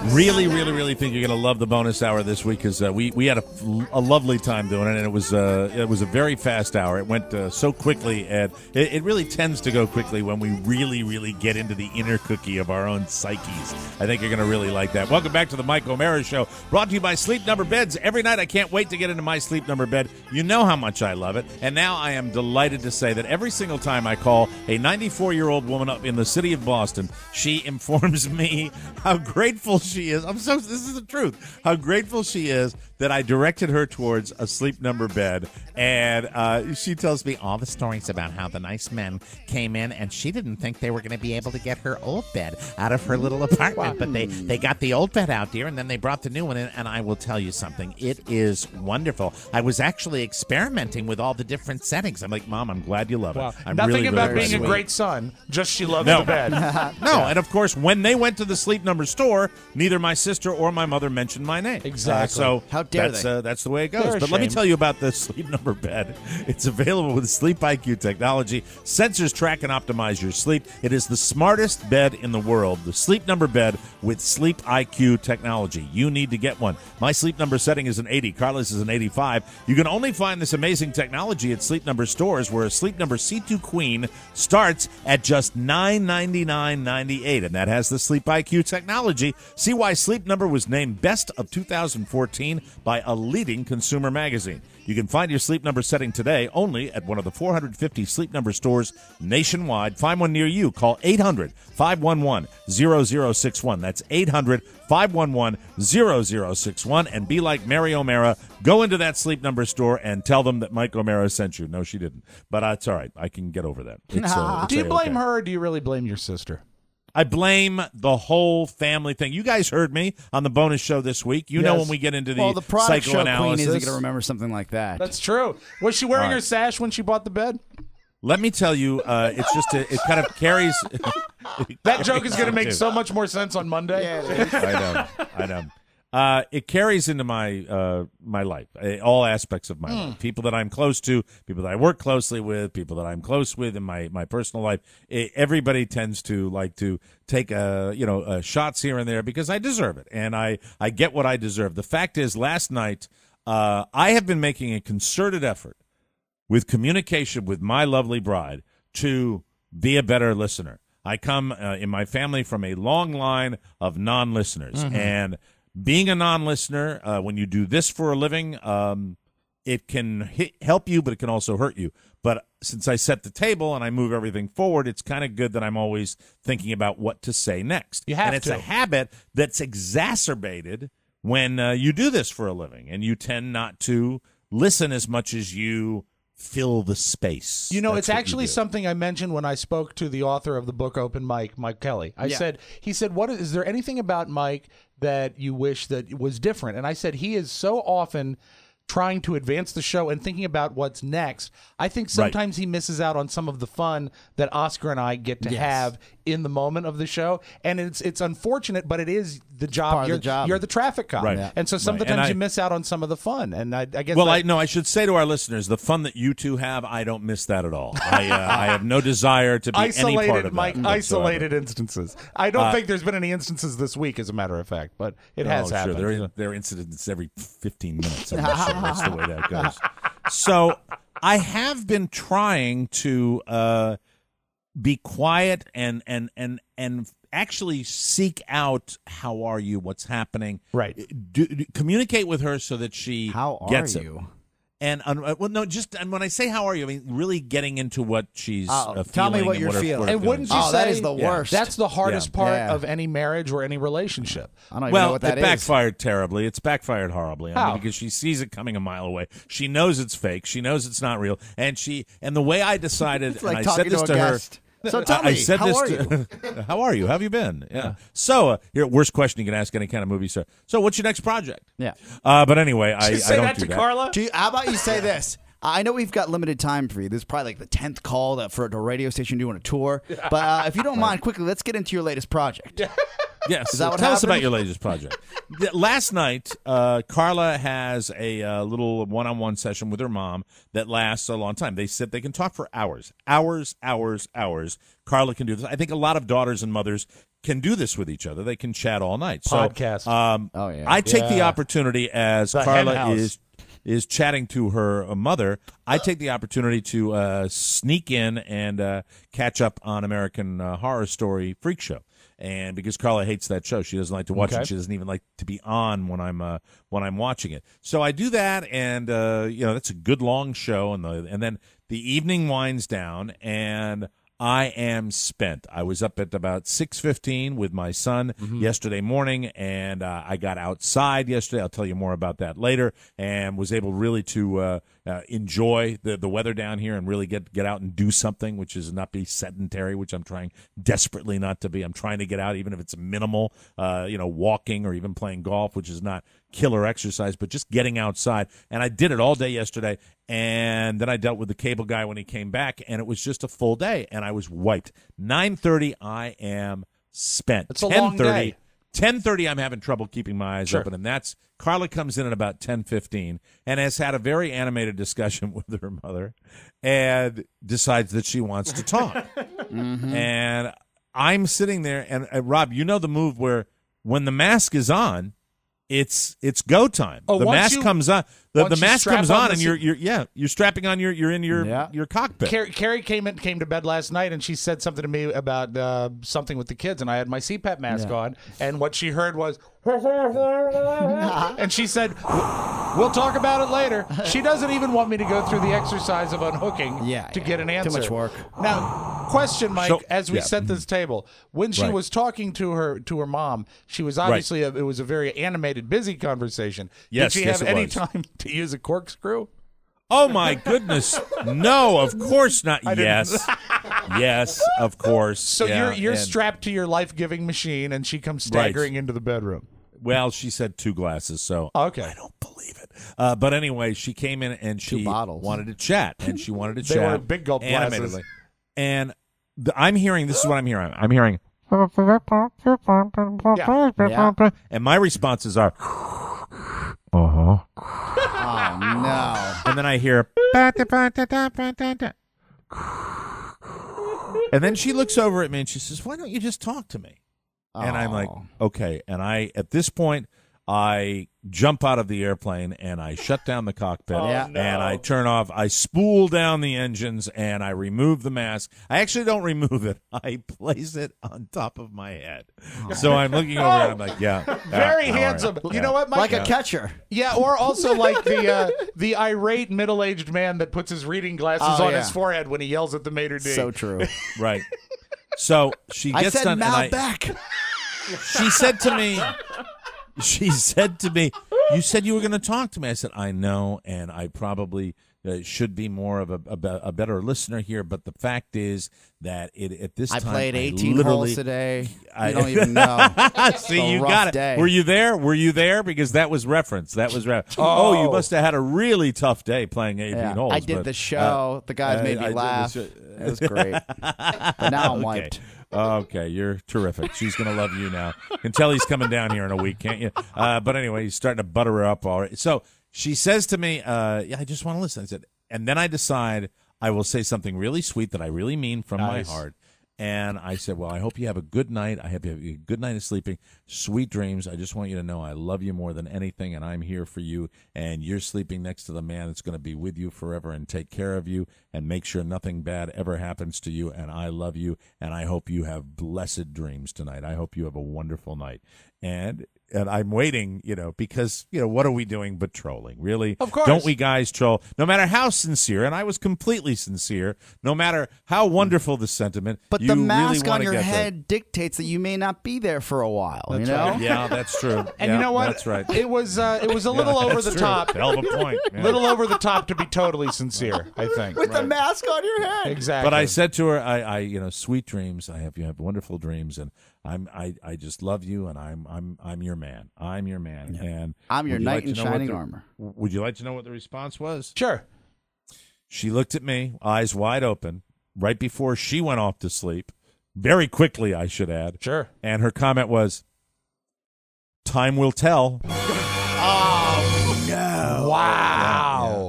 Really, really, really think you're going to love the bonus hour this week because we had a lovely time doing it, and it was a very fast hour. It went so quickly, and it really tends to go quickly when we really, really get into the inner cookie of our own psyches. I think you're going to really like that. Welcome back to the Mike O'Mara Show, brought to you by Sleep Number Beds. Every night I can't wait to get into my Sleep Number bed. You know how much I love it, and now I am delighted to say that every single time I call a 94-year-old woman up in the city of Boston, she informs me how grateful she is. This is the truth. How grateful she is that I directed her towards a Sleep Number bed. And she tells me all the stories about how the nice men came in and she didn't think they were going to be able to get her old bed out of her little apartment. But they got the old bed out there and then they brought the new one in. And I will tell you something. It is wonderful. I was actually experimenting with all the different settings. I'm like, Mom, I'm glad you love it. I'm Nothing really, about really being sweet. a great son. Just she loves the bed. No, and of course, when they went to the Sleep Number store, neither my sister or my mother mentioned my name. Exactly. So How dare they? That's the way it goes. They're But let me ashamed. tell you about the Sleep Number bed. It's available with Sleep IQ technology. Sensors track and optimize your sleep. It is the smartest bed in the world. The Sleep Number bed with Sleep IQ technology. You need to get one. My Sleep Number setting is an 80. Carlos is an 85. You can only find this amazing technology at Sleep Number stores, where a Sleep Number C2 Queen starts at just $999.98, and that has the Sleep IQ technology. See why Sleep Number was named Best of 2014 by a leading consumer magazine. You can find your Sleep Number setting today only at one of the 450 Sleep Number stores nationwide. Find one near you. Call 800-511-0061. That's 800-511-0061. And be like Mary O'Mara. Go into that Sleep Number store and tell them that Mike O'Mara sent you. No, she didn't. But it's all right. I can get over that. Do you blame her or do you really blame your sister? I blame the whole family thing. You guys heard me on the bonus show this week. You know Yes. when we get into Well, the product show queen psychoanalysis. isn't going to remember something like that. That's true. Was she wearing her sash when she bought the bed? Let me tell you, it's just it kind of carries. That joke is going to make so much more sense on Monday. I know. It carries into my my life, all aspects of my life. People that I'm close to, people that I work closely with, people that I'm close with in my personal life. Everybody tends to like to take shots here and there because I deserve it, and I get what I deserve. The fact is, last night I have been making a concerted effort with communication with my lovely bride to be a better listener. I come in my family from a long line of non-listeners, and being a non-listener, when you do this for a living, it can help you, but it can also hurt you. But since I set the table and I move everything forward, it's kind of good that I'm always thinking about what to say next. You have and it's to. a habit that's exacerbated when you do this for a living, and you tend not to listen as much as you fill the space. You know, That's it's what you actually do. something I mentioned when I spoke to the author of the book Open Mike Kelly. He said, "What is there anything about Mike that you wish that was different?" And I said, he is so often trying to advance the show and thinking about what's next. I think sometimes he misses out on some of the fun that Oscar and I get to have in the moment of the show. And it's unfortunate, but it is the job. Part of the job. You're the traffic cop. Right. Yeah. And so sometimes And you miss out on some of the fun. And I guess Well, I should say to our listeners, the fun that you two have, I don't miss that at all. I have no desire to be any part of that. Isolated instances. I don't think there's been any instances this week, as a matter of fact, but it has happened. Sure. There are incidents every 15 minutes. I'm not sure that's the way that goes. So I have been trying to be quiet and actually seek out how are you, what's happening. Right. Communicate with her so that she gets you? it. And when I say how are you, I mean really getting into what she's feeling. Tell me what and you're her feeling. And wouldn't you say that is the worst? That's the hardest part Yeah. of any marriage or any relationship. I don't even know what that it is. backfired terribly. It's backfired horribly. I How? mean, because she sees it coming a mile away. She knows it's fake. She knows it's not real. And the way I decided, It's like and I said talking this to to a her. guest. So tell me, I said how this are to, you? How are you? How have you been? Yeah. So here, worst question you can ask any kind of movie star. So what's your next project? Yeah. But anyway, I Say don't that do to that. Carla. How about you say this? I know we've got limited time for you. This is probably like the 10th call for a radio station doing a tour. But if you don't mind, quickly, let's get into your latest project. Yes. Is that what Tell us happened? about your latest project. Last night, Carla has a little one-on-one session with her mom that lasts a long time. They sit, they can talk for hours. Carla can do this. I think a lot of daughters and mothers can do this with each other. They can chat all night. Podcast. So, I take the opportunity as The Carla hen house. is chatting to her mother. I take the opportunity to sneak in and catch up on American Horror Story Freak Show. And because Carla hates that show, she doesn't like to watch it. She doesn't even like to be on when I'm watching it. So I do that, and that's a good long show. And then the evening winds down, and I am spent. I was up at about 6:15 with my son yesterday morning, and I got outside yesterday. I'll tell you more about that later, and was able really to enjoy the weather down here and really get out and do something, which is not be sedentary, which I'm trying desperately not to be. I'm trying to get out, even if it's minimal, walking or even playing golf, which is not killer exercise, but just getting outside. And I did it all day yesterday, and then I dealt with the cable guy when he came back, and it was just a full day, and I was wiped. 9:30, I am spent. It's a long day. 10:30, I'm having trouble keeping my eyes open, and that's Carla comes in at about 10:15 and has had a very animated discussion with her mother and decides that she wants to talk. And I'm sitting there, and Rob, you know the move where when the mask is on, it's go time. Oh, the mask comes on. The once you mask strap comes on on, and you're strapping on you're in your cockpit. Carrie came to bed last night, and she said something to me about something with the kids, and I had my CPAP mask on, and what she heard was, and she said, "We'll talk about it later." She doesn't even want me to go through the exercise of unhooking to get an answer. Too much work. Now, question, Mike, So- as we set this table, when she Right. was talking to her mom, she was obviously it was a very animated, busy conversation. Yes, Did she yes, have it any was. time to use a corkscrew? Oh my goodness! No, of course not. Yes, yes, of course. So Yeah, you're and- strapped to your life-giving machine, and she comes staggering into the bedroom. Well, she said 2 glasses, so Okay. I don't believe it. But anyway, she came in and she 2 bottles. wanted to chat, and she wanted to They chat were big gulp glasses. animatedly. And I'm hearing, this is what I'm hearing. I'm hearing, and my responses are, Oh, no. and then I hear, and then she looks over at me and she says, "Why don't you just talk to me?" And I'm like, okay. And at this point, I jump out of the airplane and I shut down the cockpit and I turn off, I spool down the engines and I remove the mask. I actually don't remove it. I place it on top of my head. So I'm looking over and I'm like, Very all right. handsome. You know what, Mike? Like a catcher. Yeah, or also like the irate middle-aged man that puts his reading glasses on his forehead when he yells at the maitre d'. So true. Right. So she I gets said done now and back. she said to me, "You said you were going to talk to me." I said, "I know, and I probably should be more of a better listener here, but the fact is that at this I time played 18 literally, holes today. You don't even know. See, a you rough got it. day. Were you there? Were you there? Because that was reference. Oh, you must have had a really tough day playing 18 holes. I did but, the show. The guys made I me did the laugh. show. It was great. But now I'm wiped. Okay, you're terrific. She's going to love you now. Can tell he's coming down here in a week, can't you? But anyway, he's starting to butter her up already. So she says to me, I just want to listen. I said, and then I decide I will say something really sweet that I really mean from my heart. And I said, well, I hope you have a good night. I hope you have a good night of sleeping. Sweet dreams. I just want you to know I love you more than anything, and I'm here for you. And you're sleeping next to the man that's going to be with you forever and take care of you and make sure nothing bad ever happens to you. And I love you, and I hope you have blessed dreams tonight. I hope you have a wonderful night. And I'm waiting, because, what are we doing but trolling? Really? Of course. Don't we guys troll? No matter how sincere, and I was completely sincere, no matter how wonderful the sentiment, But you the really mask wanna on your get head dictates that you may not be there for a while. You know? right. Yeah, that's true. And Yeah, you know what? That's right. It was a little over That's the true. top. Hell of a point. Yeah. Little over the top to be totally sincere, I think. With the mask on your head. Exactly. But I said to her, I sweet dreams. You have wonderful dreams, and I just love you, and I'm your man. I'm your man, and I'm your would you knight like in to know what shining the- armor. Would you like to know what the response was? Sure. She looked at me, eyes wide open, right before she went off to sleep, very quickly, I should add. Sure. And her comment was, "Time will tell." Wow.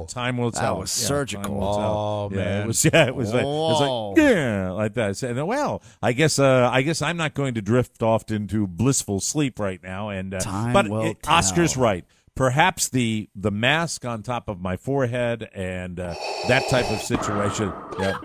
time will tell. That was Yeah, surgical. time will tell. Oh, Yeah, man. it was like yeah, like that. So, well, I guess I'm not going to drift off into blissful sleep right now. And Time but will tell. Oscar's right. Perhaps the mask on top of my forehead and that type of situation. Yeah.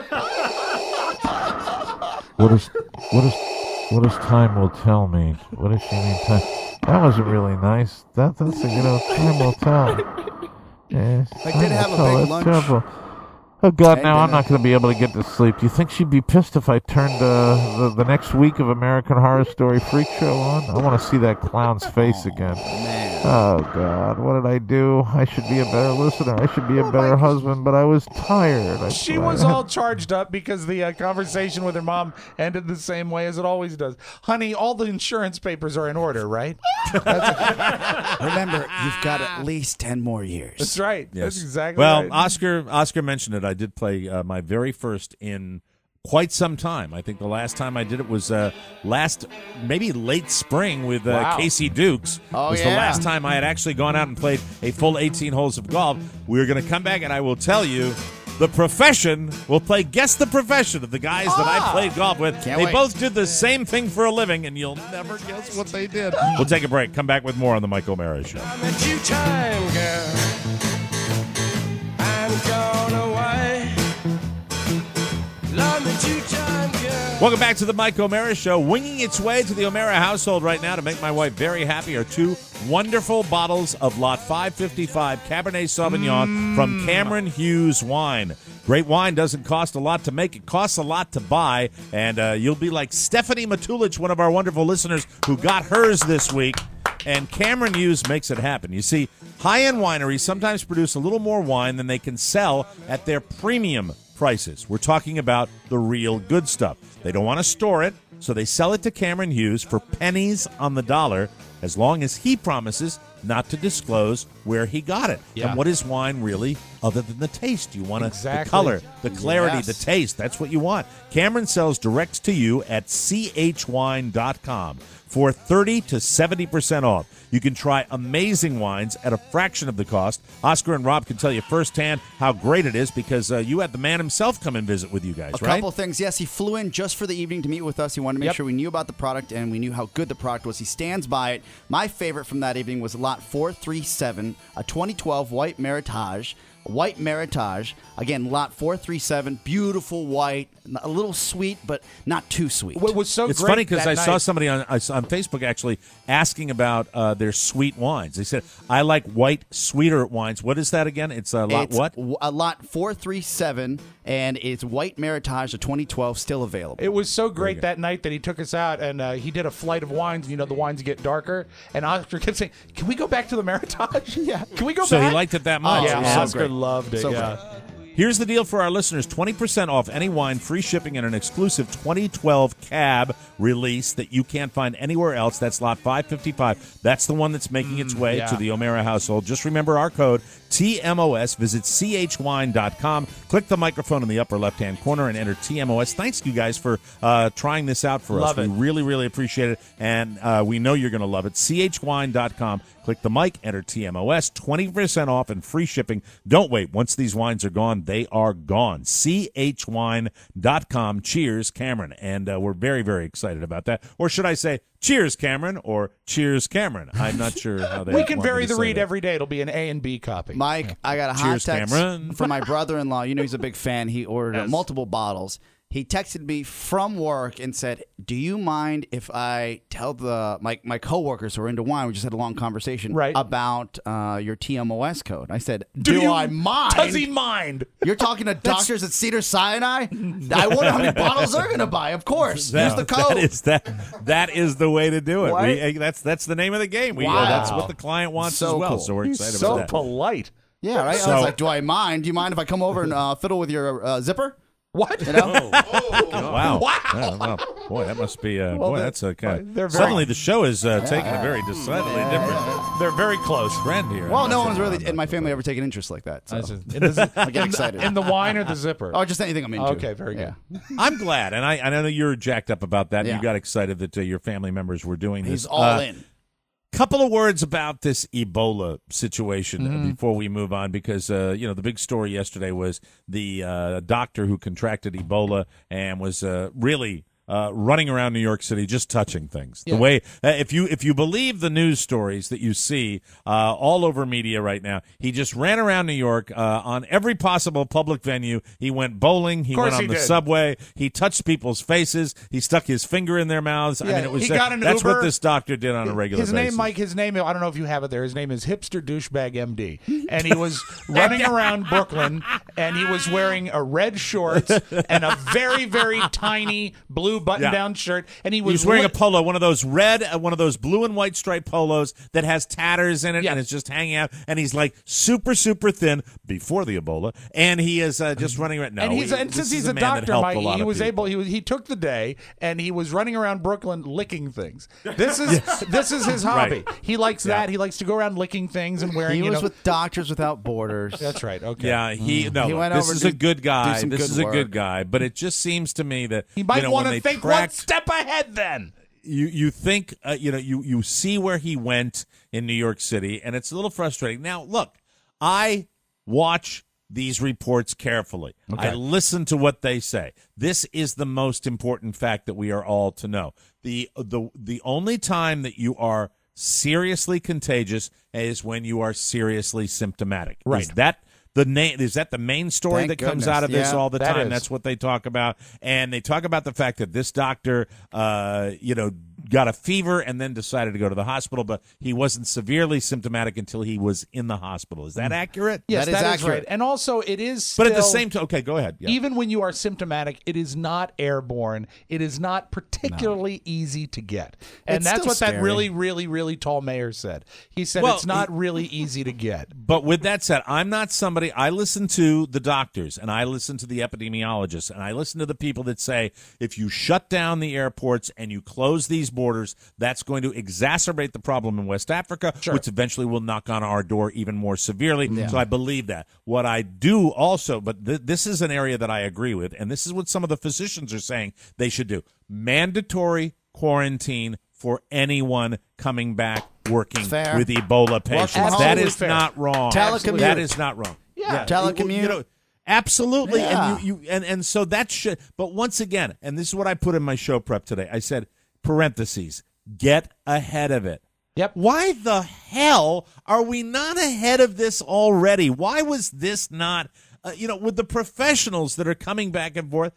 What does time will tell me? What does she mean? Time? That wasn't really nice. That's time will tell. Yes, I did have a big lunch. Terrible. Oh God! And Now I'm dinner. not going to be able to get to sleep. Do you think she'd be pissed if I turned the next week of American Horror Story Freak Show on? I want to see that clown's face again. Man. Oh God! What did I do? I should be a better listener. I should be a better husband, but I was tired. She was all charged up because the conversation with her mom ended the same way as it always does. Honey, all the insurance papers are in order, right? Remember, you've got at least 10 more years. That's right. Yes. That's exactly well, right. Oscar mentioned it. I did play my very first in quite some time. I think the last time I did it was maybe late spring with Casey Dukes. Oh, was the last time I had actually gone out and played a full 18 holes of golf. We're going to come back and I will tell you the profession will play Guess the Profession of the guys that I played golf with. Can't they wait. both did the same thing for a living, and you'll never guess what they did. We'll take a break. Come back with more on the Mike O'Mara Show. I met you time, girl. I'm gone away. Love met you time, girl. Welcome back to the Mike O'Mara Show. Winging its way to the O'Mara household right now to make my wife very happy are two wonderful bottles of Lot 555 Cabernet Sauvignon from Cameron Hughes Wine. Great wine doesn't cost a lot to make. It costs a lot to buy. And you'll be like Stephanie Matulich, one of our wonderful listeners who got hers this week. And Cameron Hughes makes it happen. You see, high-end wineries sometimes produce a little more wine than they can sell at their premium prices. We're talking about the real good stuff. They don't want to store it, so they sell it to Cameron Hughes for pennies on the dollar, as long as he promises not to disclose where he got it. Yeah. And what is wine really other than the taste? You want Exactly. the color, the clarity, Yes. the taste. That's what you want. Cameron sells direct to you at chwine.com for 30 to 70% off. You can try amazing wines at a fraction of the cost. Oscar and Rob can tell you firsthand how great it is because you had the man himself come and visit with you guys, A right? couple things. Yes, he flew in just for the evening to meet with us. He wanted to make Yep. sure we knew about the product and we knew how good the product was. He stands by it. My favorite from that evening was Lot 437, a 2012 White Meritage. White Meritage. Again, Lot 437, beautiful white, a little sweet, but not too sweet. What was so It's great funny because that I saw night- somebody on Facebook actually asking about their sweet wines. They said, I like white, sweeter wines. What is that again? It's lot what? A Lot 437, and it's White Meritage, a 2012, still available. It was so great that night that he took us out and he did a flight of wines. You know, the wines get darker. And Oscar kept saying, "Can we go back to the Meritage? Yeah. Can we go So back?" he liked it that much. Yeah, so Oscar great. loved it. So yeah. Here's the deal for our listeners. 20% off any wine, free shipping, and an exclusive 2012 cab release that you can't find anywhere else. That's Lot 555. That's the one that's making its way to the O'Mara household. Just remember our code, TMOS. Visit chwine.com. Click the microphone in the upper left-hand corner and enter TMOS. Thanks, you guys, for trying this out for Love us. it. We really, really appreciate it, and we know you're going to love it. chwine.com. Click the mic, enter TMOS, 20% off and free shipping. Don't wait. Once these wines are gone, they are gone. chwine.com. Cheers, Cameron. And we're very, very excited about that. Or should I say, cheers, Cameron, or cheers, Cameron. I'm not sure how they We can want me vary to the say read that. every day. It'll be an A and B copy. Mike, I got a hot Cheers, text Cameron. from my brother-in-law. You know he's a big fan. He ordered multiple bottles. He texted me from work and said, "Do you mind if I tell my coworkers who are into wine? We just had a long conversation about your TMOS code." I said, "Do I mind? Does he mind? You're talking to doctors at Cedars-Sinai? I wonder how many bottles they're going to buy. Of course, use the code." That is the way to do it. Right? That's the name of the game. Wow. That's what the client wants So as well. cool. So we're He's excited so about that. polite. Yeah, right. So- I was like, "Do I mind? Do you mind if I come over and fiddle with your zipper?" What? You know? Wow. Wow. Yeah, well, boy, that must be. Well, that's a kind they're of. very- Suddenly, the show is taking a very decidedly different They're very close. trend here. Well, no one's really in my family ever taken interest like that. So. I get excited. In the wine or the zipper? Oh, just anything I'm into. Okay, very good. I'm glad, and I know you're jacked up about that. Yeah. You got excited that your family members were doing this. He's all in. Couple of words about this Ebola situation before we move on, because the big story yesterday was the doctor who contracted Ebola and was really running around New York City just touching things. The way if you believe the news stories that you see all over media right now, he just ran around New York on every possible public venue. He went bowling. He went on the subway. He touched people's faces. He stuck his finger in their mouths. Yeah, I mean, it was he got an that's Uber. what this doctor did on a regular basis. His name, Mike, I don't know if you have it there. His name is Hipster Douchebag MD. And he was running around Brooklyn, and he was wearing a red shorts and a very, very tiny blue button-down shirt. And he was wearing a polo, one of those blue and white striped polos that has tatters in it and it's just hanging out. And he's like super, super thin before the Ebola. And he is just running around. No, and since he's a doctor, Mike, he took the day and he was running around Brooklyn licking things. This is his hobby. Right. He likes that. He likes to go around licking things and wearing. He was with Doctors Without Borders. That's right. Okay. Yeah, this is a good guy. This is a good guy. But it just seems to me that he might want to think one step ahead. Then you think you see where he went in New York City, and it's a little frustrating. Now, look, I watch these reports carefully. Okay. I listen to what they say. This is the most important fact that we are all to know. The only time that you are seriously contagious is when you are seriously symptomatic. Right. Is that the main story that comes out of this all the time? That's what they talk about. And they talk about the fact that this doctor, got a fever and then decided to go to the hospital, but he wasn't severely symptomatic until he was in the hospital. Is that accurate? Yes, that is accurate. right. And also, it is still, but at the same time, okay, go ahead. Yeah. Even when you are symptomatic, it is not airborne. It is not particularly easy to get. And that's what that really, really, really tall mayor said. He said it's not really easy to get. But with that said, I'm not somebody, I listen to the doctors and I listen to the epidemiologists and I listen to the people that say if you shut down the airports and you close these borders, that's going to exacerbate the problem in West Africa, which eventually will knock on our door even more severely. Yeah. So I believe that. What I do also, but this is an area that I agree with, and this is what some of the physicians are saying they should do. Mandatory quarantine for anyone coming back working with Ebola patients. That is not wrong. Telecommute. That is not wrong. Yeah. Telecommute. Absolutely. Yeah. And so that should, but once again, and this is what I put in my show prep today. I said, parentheses, get ahead of it. Yep. Why the hell are we not ahead of this already? Why was this not, with the professionals that are coming back and forth?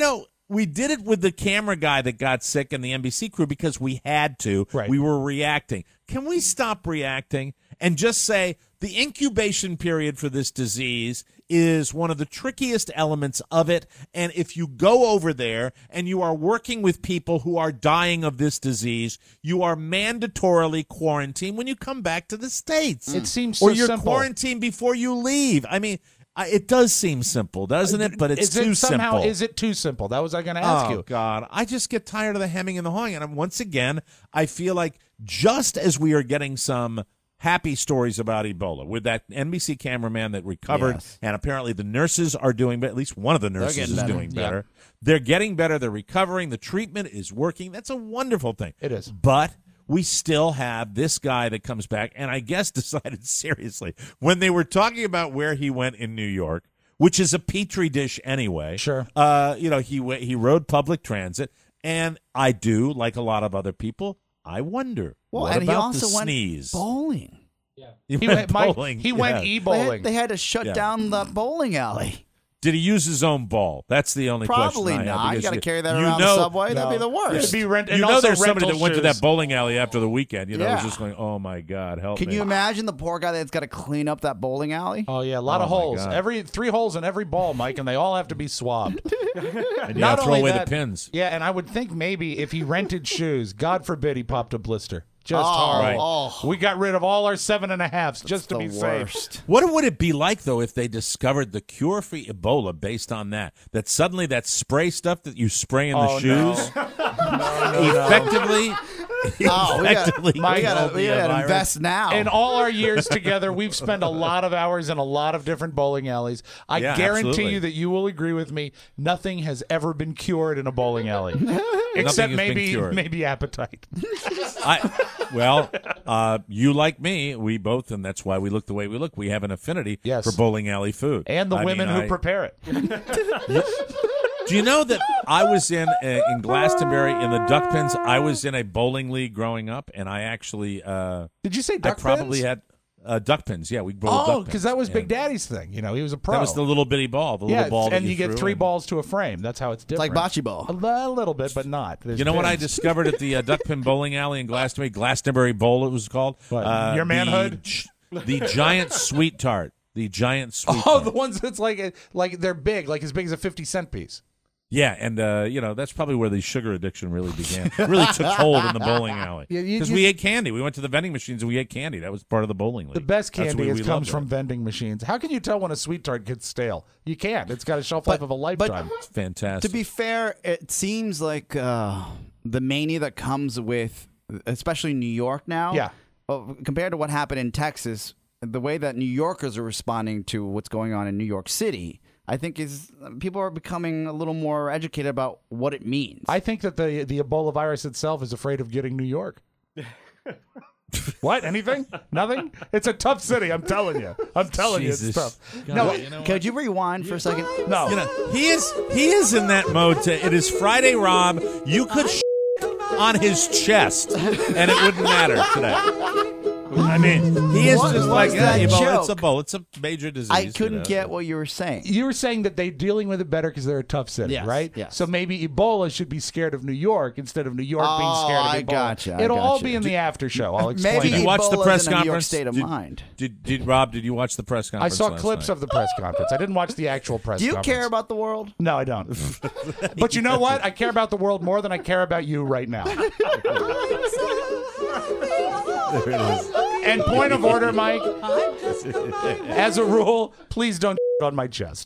We did it with the camera guy that got sick and the NBC crew because we had to. Right. We were reacting. Can we stop reacting and just say the incubation period for this disease is one of the trickiest elements of it, and if you go over there and you are working with people who are dying of this disease, you are mandatorily quarantined when you come back to the States. It seems so simple. Or you're simple. quarantined before you leave. I mean, it does seem simple, doesn't it? But it's too simple. Is it too simple? That was I going to ask you. Oh, God. I just get tired of the hemming and the hawing. And once again, I feel like just as we are getting some happy stories about Ebola with that NBC cameraman that recovered, and apparently the nurses are doing better. At least one of the nurses is doing better. Yep. They're getting better. They're recovering. The treatment is working. That's a wonderful thing. It is. But we still have this guy that comes back, and I guess decided seriously when they were talking about where he went in New York, which is a petri dish anyway. Sure. He rode public transit, and I do, like a lot of other people, I wonder. Well, what and about he also the went sneeze? Bowling. Yeah. He went bowling. He went e-bowling. They had to shut down the bowling alley. Did he use his own ball? That's the only Probably question I have. not. You got to because carry that around the subway. That'd be the worst. There's somebody that went to that bowling alley after the weekend. Was just going, oh, my God, help me. Can you imagine the poor guy that's got to clean up that bowling alley? Oh, yeah, a lot of holes. 3 holes in every ball, Mike, and they all have to be swabbed. And you have to throw away the pins. Yeah, and I would think maybe if he rented shoes, God forbid he popped a blister. Just horrible. We got rid of all our 7.5s just to be safe. What would it be like, though, if they discovered the cure for Ebola based on that? That suddenly that spray stuff that you spray in the shoes effectively... we got to invest now. In all our years together, we've spent a lot of hours in a lot of different bowling alleys. I guarantee you that you will agree with me. Nothing has ever been cured in a bowling alley, except maybe appetite. Well, you like me, we both, and that's why we look the way we look. We have an affinity Yes. for bowling alley food. And the women who prepare it. Do you know that I was in Glastonbury in the duck pins? I was in a bowling league growing up, and I actually Did you say duck I probably pins? had duck pins. Yeah, we bowled duck pins. Oh, because that was Big And Daddy's thing. You know, he was a pro. That was the little bitty ball, the little ball that and you get threw 3 in. balls to a frame. That's how it's different. like bocce ball. A little bit, but not. There's You know what I pins. discovered at the duck pin bowling alley in Glastonbury Bowl, it was called? What, your manhood? The giant sweet tart. The giant sweet Oh, tart. the ones that's like they're big, like as big as a 50-cent piece. Yeah, and that's probably where the sugar addiction really began. It really took hold in the bowling alley. Yeah, Because we ate candy. We went to the vending machines and we ate candy. That was part of the bowling league. The best That's candy why we comes loved from it. vending machines. How can you tell when a sweet tart gets stale? You can't. It's got a shelf life of a lifetime. It's fantastic. To be fair, it seems like the mania that comes with, especially New York now, Yeah. compared to what happened in Texas, the way that New Yorkers are responding to what's going on in New York City, I think is people are becoming a little more educated about what it means. I think that the Ebola virus itself is afraid of getting New York. What? Anything? Nothing? It's a tough city. I'm telling you. I'm telling you, it's Jesus. tough. God, No, you know Could you rewind for a second? no. he is in that mode. It is Friday, Rob. You could on his chest, and it wouldn't matter today. I mean, he is What just was like that Ebola. joke? It's a major disease. I couldn't get what you were saying. You were saying that they're dealing with it better because they're a tough city, Yes, right? yes. So maybe Ebola should be scared of New York instead of New York being Oh, scared of I Ebola. gotcha, I It'll all gotcha. be in the after show. I'll explain Maybe it. Did you watch the Ebola's press in a New York conference? state of mind. Rob? Did you watch the press I conference? saw last clips night? of the press conference. I didn't watch the actual press Do you conference. care about the world? No, I don't. But you know what? I care about the world more than I care about you right now. There it is. And point of order, Mike. As a rule, please don't on my chest.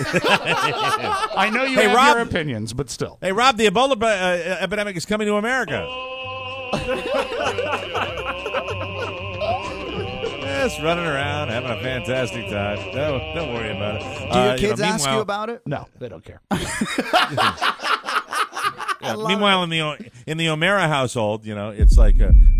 I know you Hey, have Rob. your opinions, but still. Hey, Rob, the Ebola epidemic is coming to America. Just running around, having a fantastic time. No, don't worry about it. Do your kids ask you meanwhile- about it? No, they don't care. Meanwhile, in the O'Mara household, it's like,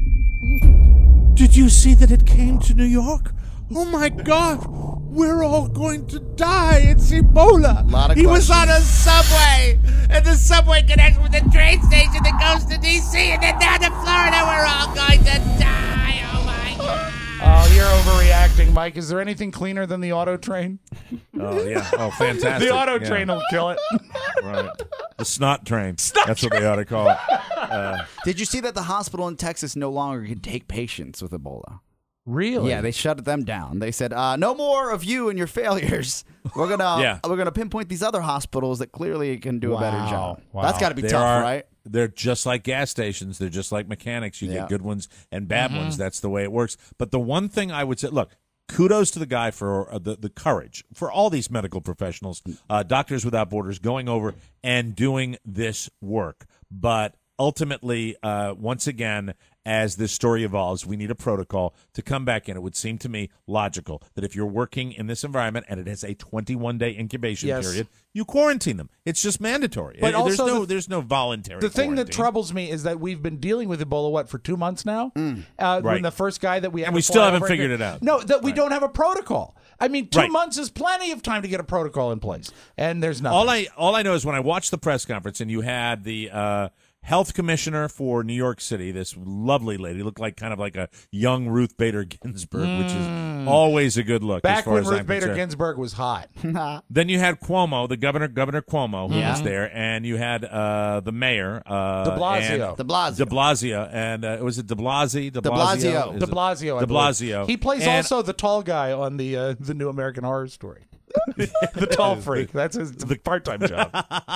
did you see that it came to New York? Oh my God, we're all going to die. It's Ebola. He was on a subway, and the subway connects with the train station that goes to D.C., and then down to Florida. We're all going to die. Oh my God. Oh, you're overreacting, Mike. Is there anything cleaner than the auto train? Oh, yeah. Oh, fantastic. The auto Yeah. train will kill it. Right. The snot train. That's what they ought to call it. Did you see that the hospital in Texas no longer can take patients with Ebola? Really? Yeah, they shut them down. They said, "No more of you and your failures. We're gonna pinpoint these other hospitals that clearly can do a better job." Wow. That's got to be tough, right? They're just like gas stations. They're just like mechanics. You Yeah. get good ones and bad ones. That's the way it works. But the one thing I would say, look, kudos to the guy for the courage for all these medical professionals, Doctors Without Borders, going over and doing this work. But ultimately, once again, as this story evolves, we need a protocol to come back in. It would seem to me logical that if you're working in this environment and it has a 21-day incubation Yes. period, you quarantine them. It's just mandatory. But also there's no voluntary. The thing that quarantine. troubles me is that we've been dealing with Ebola, for 2 months now? When Right. the first guy that we And we still haven't figured it out. No, that we don't have a protocol. I mean, 2 Right. months is plenty of time to get a protocol in place, and there's nothing. All I know is when I watched the press conference and you had the health commissioner for New York City, this lovely lady, looked like kind of like a young Ruth Bader Ginsburg, which is always a good look. as Back far when as Ruth I'm Bader concerned. Ginsburg was hot. Then you had Cuomo, the Governor Cuomo, who was there, and you had the mayor, De Blasio. and- De Blasio. De Blasio, and was it De Blasio? De Blasio. Is De it- Blasio. I De believe. Blasio. He plays And- also the tall guy on the New American Horror Story. The tall freak. That's his part-time job.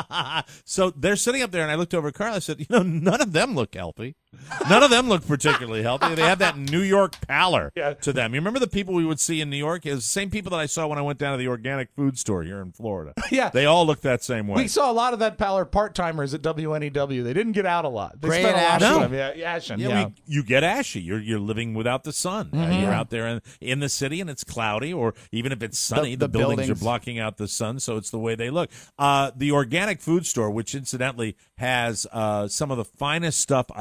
So they're sitting up there, and I looked over at Carl. I said, none of them look healthy. None of them look particularly healthy. They have that New York pallor to them. You remember the people we would see in New York? It was the same people that I saw when I went down to the organic food store here in Florida. Yeah. They all look that same way. We saw a lot of that pallor part-timers at WNEW. They didn't get out a lot. They Gray spent a and lot of ashen. time. Yeah, ashen. Yeah, Yeah. you get ashy. You're living without the sun. You're out there in the city and it's cloudy, or even if it's sunny, The the buildings are buildings. blocking out the sun, so it's the way they look. The organic food store, which incidentally has some of the finest stuff I've ever gotten.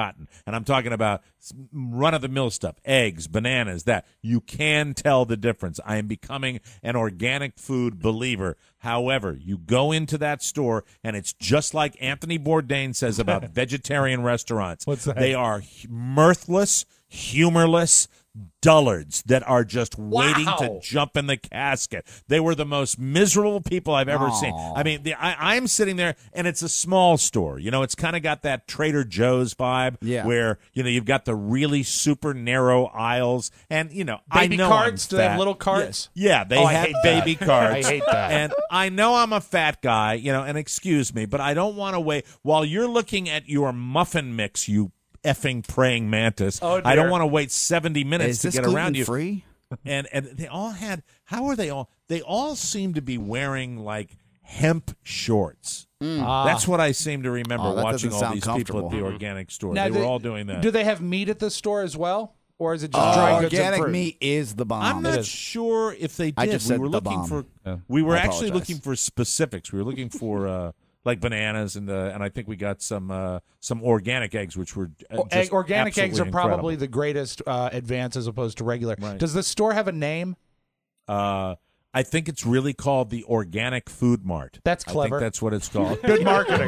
gotten. And I'm talking about run-of-the-mill stuff, eggs, bananas, that. You can tell the difference. I am becoming an organic food believer. However, you go into that store, and it's just like Anthony Bourdain says about vegetarian restaurants. What's that? They are mirthless, humorless dullards that are just waiting to jump in the casket. They were the most miserable people I've ever seen. I mean, I'm sitting there, and it's a small store. You know, it's kind of got that Trader Joe's vibe where, you know, you've got the really super narrow aisles. And, you know, baby I know carts? I'm Do they have fat. little carts? Yeah, they I have hate baby that. carts. I hate that. And I know I'm a fat guy, you know, and excuse me, but I don't want to wait. While you're looking at your muffin mix, you effing praying mantis. Oh, I don't dear. want to wait 70 minutes to get around you. Free? And they all had, how are they all? They all seem to be wearing like hemp shorts. That's what I seem to remember that watching doesn't all these sound people at the comfortable. organic store. Now, They were all doing that. Do they have meat at the store as well? Or is it just dry goods and Organic fruit? meat is the bomb. I'm not sure if they did. I just we said were the looking bomb. for. Yeah. We were I actually apologize. looking for specifics. We were looking for like bananas and I think we got some organic eggs, which were just Organic eggs are absolutely probably incredible. the greatest advance as opposed to regular. Right. Does the store have a name? I think it's really called the Organic Food Mart. That's I clever. think that's what it's called. Good marketing.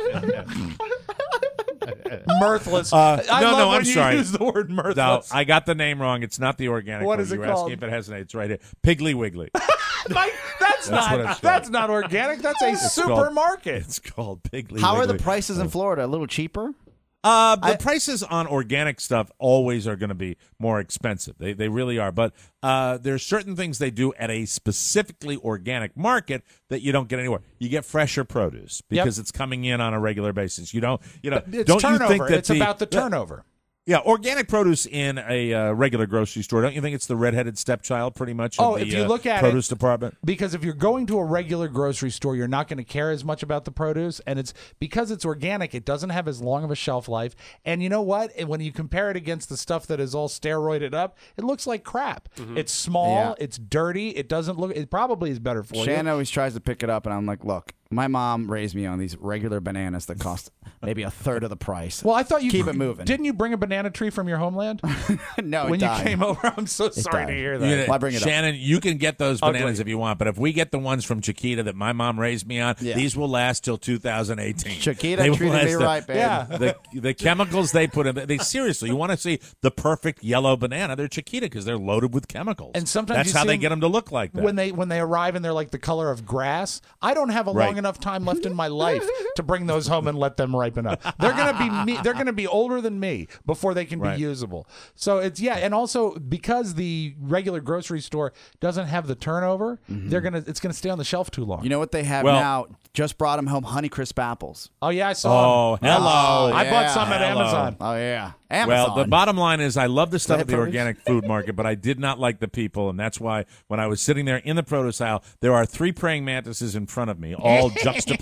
Mirthless. No, I love when I'm you sorry. use the word mirthless. No, I got the name wrong. It's not the organic. What one. is it You were called? asking if it has an. It's right here. Piggly Wiggly. Mike, that's what it's not called. that's not organic. That's a It's called- supermarket. It's called Piggly How are Wiggly. the prices in Florida? A little cheaper? The prices on organic stuff always are going to be more expensive. They really are. But there's certain things they do at a specifically organic market that you don't get anywhere. You get fresher produce because it's coming in on a regular basis. You don't. It's don't turnover. you think that It's about the turnover. Yeah, organic produce in a regular grocery store. Don't you think it's the redheaded stepchild, pretty much? Oh, of the, if you look at produce it, department. Because if you're going to a regular grocery store, you're not going to care as much about the produce, and it's because it's organic. It doesn't have as long of a shelf life, and you know what? And when you compare it against the stuff that is all steroided up, it looks like crap. It's small, it's dirty, it doesn't look. It probably is better for you. Shannon always tries to pick it up, and I'm like, look, my mom raised me on these regular bananas that cost maybe a third of the price. Well, I thought you keep it moving. Didn't you bring a banana tree from your homeland No, when it you died. came over? I'm so sorry to died. hear that. You know, Why bring it up? Shannon, you can get those Ugly. bananas if you want, but if we get the ones from Chiquita that my mom raised me on, these will last till 2018. Chiquita They will treated me last right, babe. Yeah. The chemicals they put in, they seriously, you want to see the perfect yellow banana? They're Chiquita because they're loaded with chemicals. And sometimes that's you how see they them get them to look like that. when they arrive and they're like the color of grass. I don't have a Right. long enough time left in my life to bring those home and let them ripen up. They're gonna be older than me before they can Right. be usable. So it's and also because the regular grocery store doesn't have the turnover, it's gonna stay on the shelf too long. You know what they have Well- now? Just brought them home, Honeycrisp apples. Oh yeah, I saw. Oh, hello. I bought yeah. some at Hello. Amazon. Oh, yeah. Well, Amazon. the bottom line is I love the stuff They at the have organic food market, but I did not like the people, and that's why when I was sitting there in the produce aisle, there are 3 praying mantises in front of me, all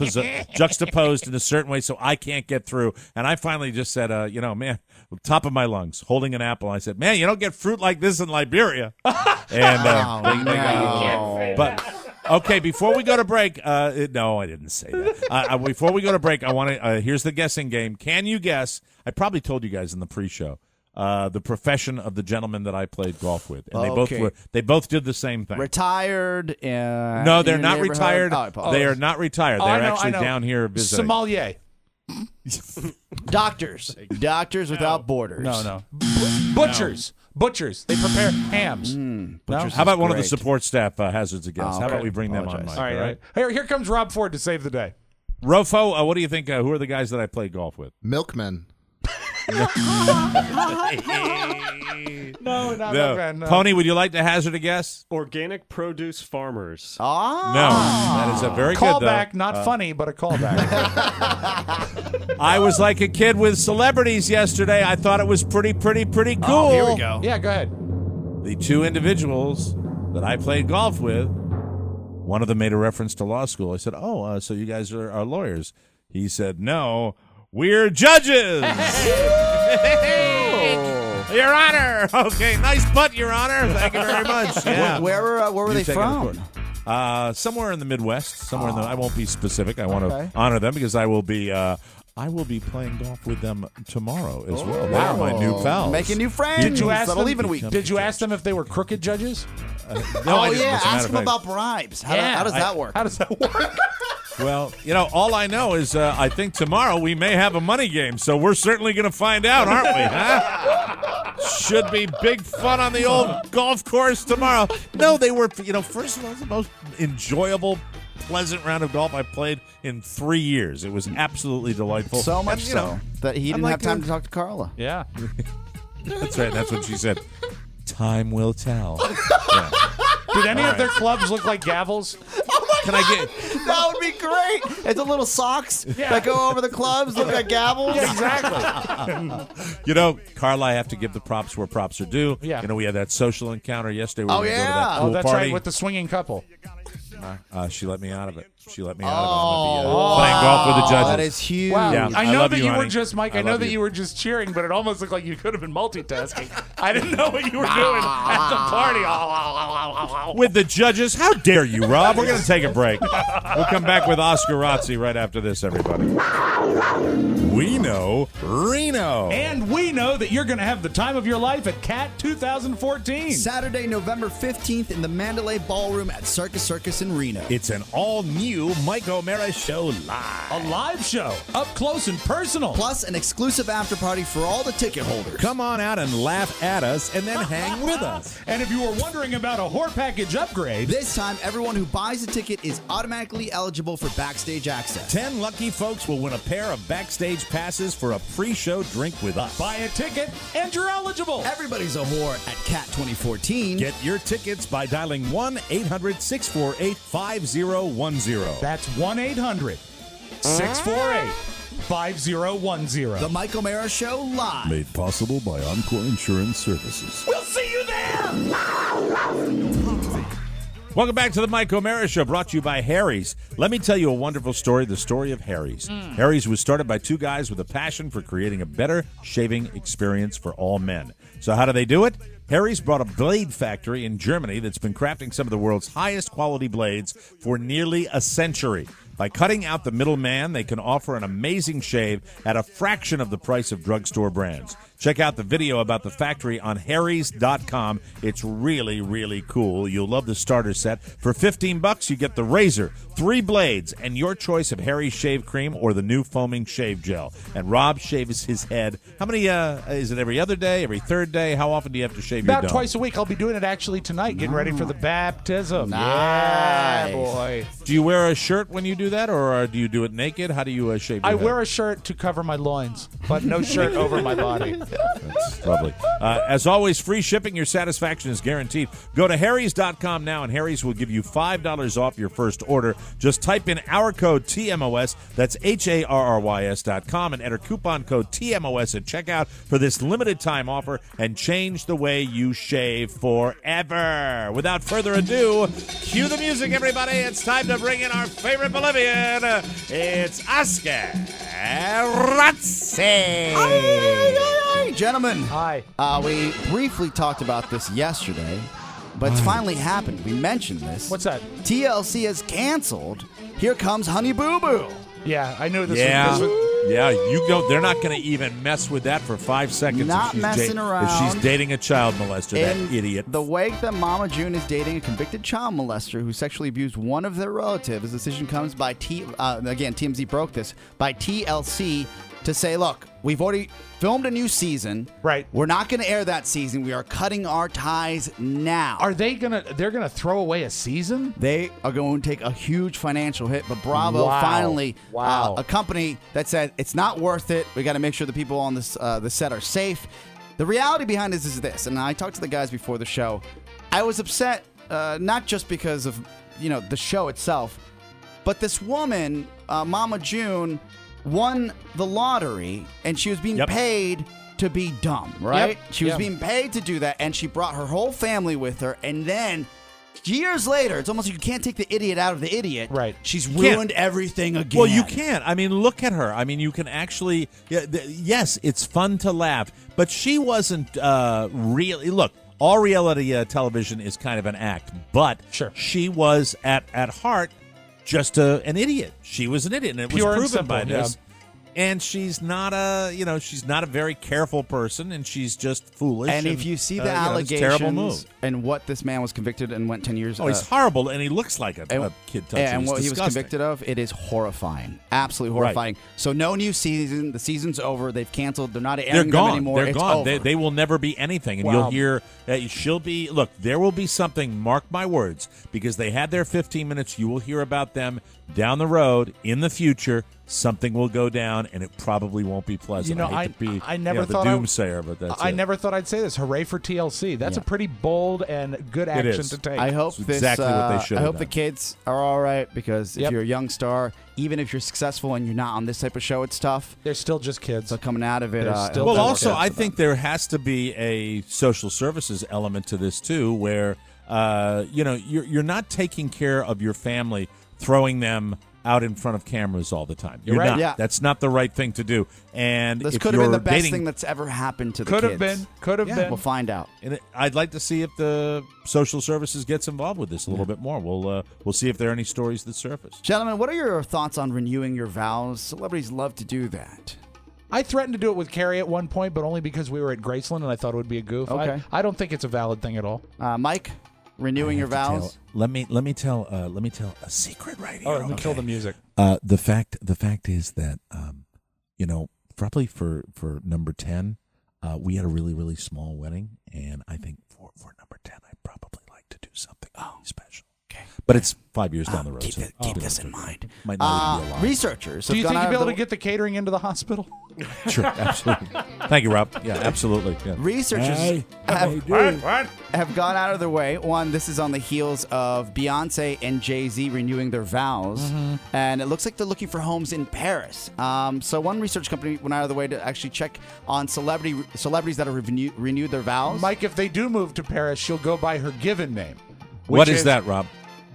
juxtaposed in a certain way so I can't get through. And I finally just said, man, top of my lungs, holding an apple, I said, man, you don't get fruit like this in Liberia. And but okay, before we go to break, no, I didn't say that. Before we go to break, I want to. Here's the guessing game. Can you guess? I probably told you guys in the pre-show the profession of the gentleman that I played golf with, and they both did the same thing. Retired. No, they're not retired. Oh, They are not retired. Oh, They're I know, actually I know. down here visiting. Sommelier. Doctors. Doctors Without Borders. No. Butchers. Butchers. They prepare hams. Mm. No? How about one of the great. support staff hazards a guess? Oh, How about okay. we bring them on, Apologize. Mike? All right. Here comes Rob Ford to save the day. Rofo, what do you think? Who are the guys that I played golf with? Milkmen. No, not that. No. Pony, would you like to hazard a guess? Organic produce farmers. No, that is a very Callback, good. not funny, but a callback. I was like a kid with celebrities yesterday. I thought it was pretty cool. Oh, here we go. Yeah, go ahead. The 2 individuals that I played golf with, one of them made a reference to law school. I said, so you guys are lawyers. He said, no, we're judges. Your Honor. Okay, nice putt, Your Honor. Thank you very much. Yeah. Where were You they take it to from? court. Somewhere in the Midwest. Somewhere in the. I won't be specific. I want Okay. to honor them because I will be I will be playing golf with them tomorrow as well. They are my new pals. Making new friends. Did you ask them? Even week. Did you ask them if they were crooked judges? No, I didn't. Yeah. As a matter Ask of them fact. about bribes. How does that work? How does that work? Well, all I know is I think tomorrow we may have a money game, so we're certainly going to find out, aren't we? Huh? Should be big fun on the old golf course tomorrow. No, they were, first of all, it was the most enjoyable, pleasant round of golf I played in 3 years. It was absolutely delightful. So much And, so that he didn't have time to talk to Carla. Yeah. That's right. That's what she said. Time will tell. Yeah. Did any of their clubs look like gavels? Can I get? That would be great. It's the little socks that go over the clubs, look like gavels. Yeah, exactly. Carla, I have to give the props where props are due. Yeah. We had that social encounter yesterday. We Oh, were gonna go to yeah. that pool That's party. right, with the swinging couple. She let me out of it. She let me out of it. I'm gonna be, playing golf with the judges. That is huge. Wow. Yeah, I I know love that you, you were honey. just, Mike, I know love that you. you were just cheering, but it almost looked like you could have been multitasking. I didn't know what you were doing at the party. With the judges. How dare you, Rob? We're going to take a break. We'll come back with Oscar Razzi right after this, everybody. We know Reno. And we know that you're going to have the time of your life at CAT 2014. Saturday, November 15th in the Mandalay Ballroom at Circus Circus in Reno. It's an all-new Mike O'Mara Show live. A live show, up close and personal. Plus an exclusive after party for all the ticket holders. Come on out and laugh at us and then hang with us. And if you were wondering about a Whore Package upgrade, This time, everyone who buys a ticket is automatically eligible for backstage access. 10 lucky folks will win a pair of backstage passes for a pre-show drink with us. buy a ticket and you're eligible. Everybody's a whore at CAT 2014. Get your tickets by dialing 1-800-648-5010. That's 1-800-648-5010. The Mike O'Mara Show live. Made possible by Encore Insurance Services. We'll see you there. Welcome back to the Mike O'Mara Show, brought to you by Harry's. Let me tell you a wonderful story, the story of Harry's. Harry's was started by two guys with a passion for creating a better shaving experience for all men. So how do they do it? Harry's brought a blade factory in Germany that's been crafting some of the world's highest quality blades for nearly a century. By cutting out the middleman, they can offer an amazing shave at a fraction of the price of drugstore brands. Check out the video about the factory on harrys.com. It's really, really cool. You'll love the starter set. For $15, you get the razor, 3 blades, and your choice of Harry's shave cream or the new foaming shave gel. And Rob shaves his head. How many, is it every other day, every third day? How often do you have to shave your About dome? twice a week. I'll be doing it actually tonight, getting ready for the baptism. Nice. Yeah, boy. Do you wear a shirt when you do that, or do you do it naked? How do you shave your I head? wear a shirt to cover my loins, but no shirt over my body. That's lovely. As always, free shipping. Your satisfaction is guaranteed. Go to harrys.com now, and Harry's will give you $5 off your first order. Just type in our code TMOS. That's HARRYS.com, and enter coupon code TMOS at checkout for this limited time offer and change the way you shave forever. Without further ado, cue the music, everybody. It's time to bring in our favorite Bolivian. It's Oscar Razzi. Hey, gentlemen. Hi. We briefly talked about this yesterday, but it's finally happened. We mentioned this. What's that? TLC has canceled Here Comes Honey Boo Boo. Yeah, I knew this Yeah, was... yeah. You go. They're not going to even mess with that for 5 seconds. Not if she's messing If around. she's dating a child molester, that In idiot. the wake that Mama June is dating a convicted child molester who sexually abused one of their relatives, the decision comes by again, TMZ broke this, by TLC to say, look, we've already filmed a new season. Right. We're not going to air that season. We are cutting our ties now. They're gonna throw away a season? They are going to take a huge financial hit, but Bravo Wow. finally, Wow. a company that said it's not worth it. We got to make sure the people on this the set are safe. The reality behind this is this, and I talked to the guys before the show. I was upset, not just because of the show itself, but this woman, Mama June, won the lottery, and she was being paid to be dumb, right? Yep. She was Yep. being paid to do that, and she brought her whole family with her, and then years later, it's almost like you can't take the idiot out of the idiot. Right. She's You can't. ruined everything again. Well, you can't. I mean, look at her. I mean, you can actually. Yes, it's fun to laugh, but she wasn't really. Look, all reality television is kind of an act, but Sure. she was at heart just an idiot. She was an idiot, and it Pure and was proven simple, by this. And she's not a very careful person, and she's just foolish. And if you see the allegations terrible move. and what this man was convicted and went 10 years. He's horrible, and he looks like a kid toucher. And what he was disgusting. convicted of, it is horrifying, absolutely horrifying. Right. So no new season. The season's over. They've canceled. They're not airing them anymore. They're gone. They will never be anything. And you'll hear she'll be. Look, there will be something. Mark my words, because they had their 15 minutes. You will hear about them down the road in the future. Something will go down, and it probably won't be pleasant. I never thought the doomsayer, but that's I never thought I'd say this. Hooray for TLC! That's a pretty bold and good action to take. I hope exactly what they should. I hope the kids are all right, because if you're a young star, even if you're successful and you're not on this type of show, it's tough. They're still just kids. So coming out of it, well, also I think there has to be a social services element to this too, where you're not taking care of your family, throwing them out in front of cameras all the time. You're right. not. Yeah. That's not the right thing to do. And this if could have been the best dating, thing that's ever happened to the kids. Could have been. We'll find out. And I'd like to see if the social services gets involved with this a little bit more. We'll see if there are any stories that surface. Gentlemen, what are your thoughts on renewing your vows? Celebrities love to do that. I threatened to do it with Carrie at one point, but only because we were at Graceland and I thought it would be a goof. Okay. I don't think it's a valid thing at all. Mike, renewing your vows? Let me tell a secret right here. Oh, let me kill the music. The fact is that probably for number 10, we had a really, really small wedding, and I think for number 10, I'd probably like to do something special. Okay. But it's 5 years down the road. Keep this in mind. Might not even be a lot. Researchers. Do you think you'll be able to get the catering into the hospital? Sure, absolutely. Thank you, Rob. Yeah, absolutely. Yeah. Researchers have gone out of their way. One, this is on the heels of Beyonce and Jay-Z renewing their vows, and it looks like they're looking for homes in Paris. So one research company went out of the way to actually check on celebrities that have renewed their vows. Mike, if they do move to Paris, she'll go by her given name. What is that, Rob?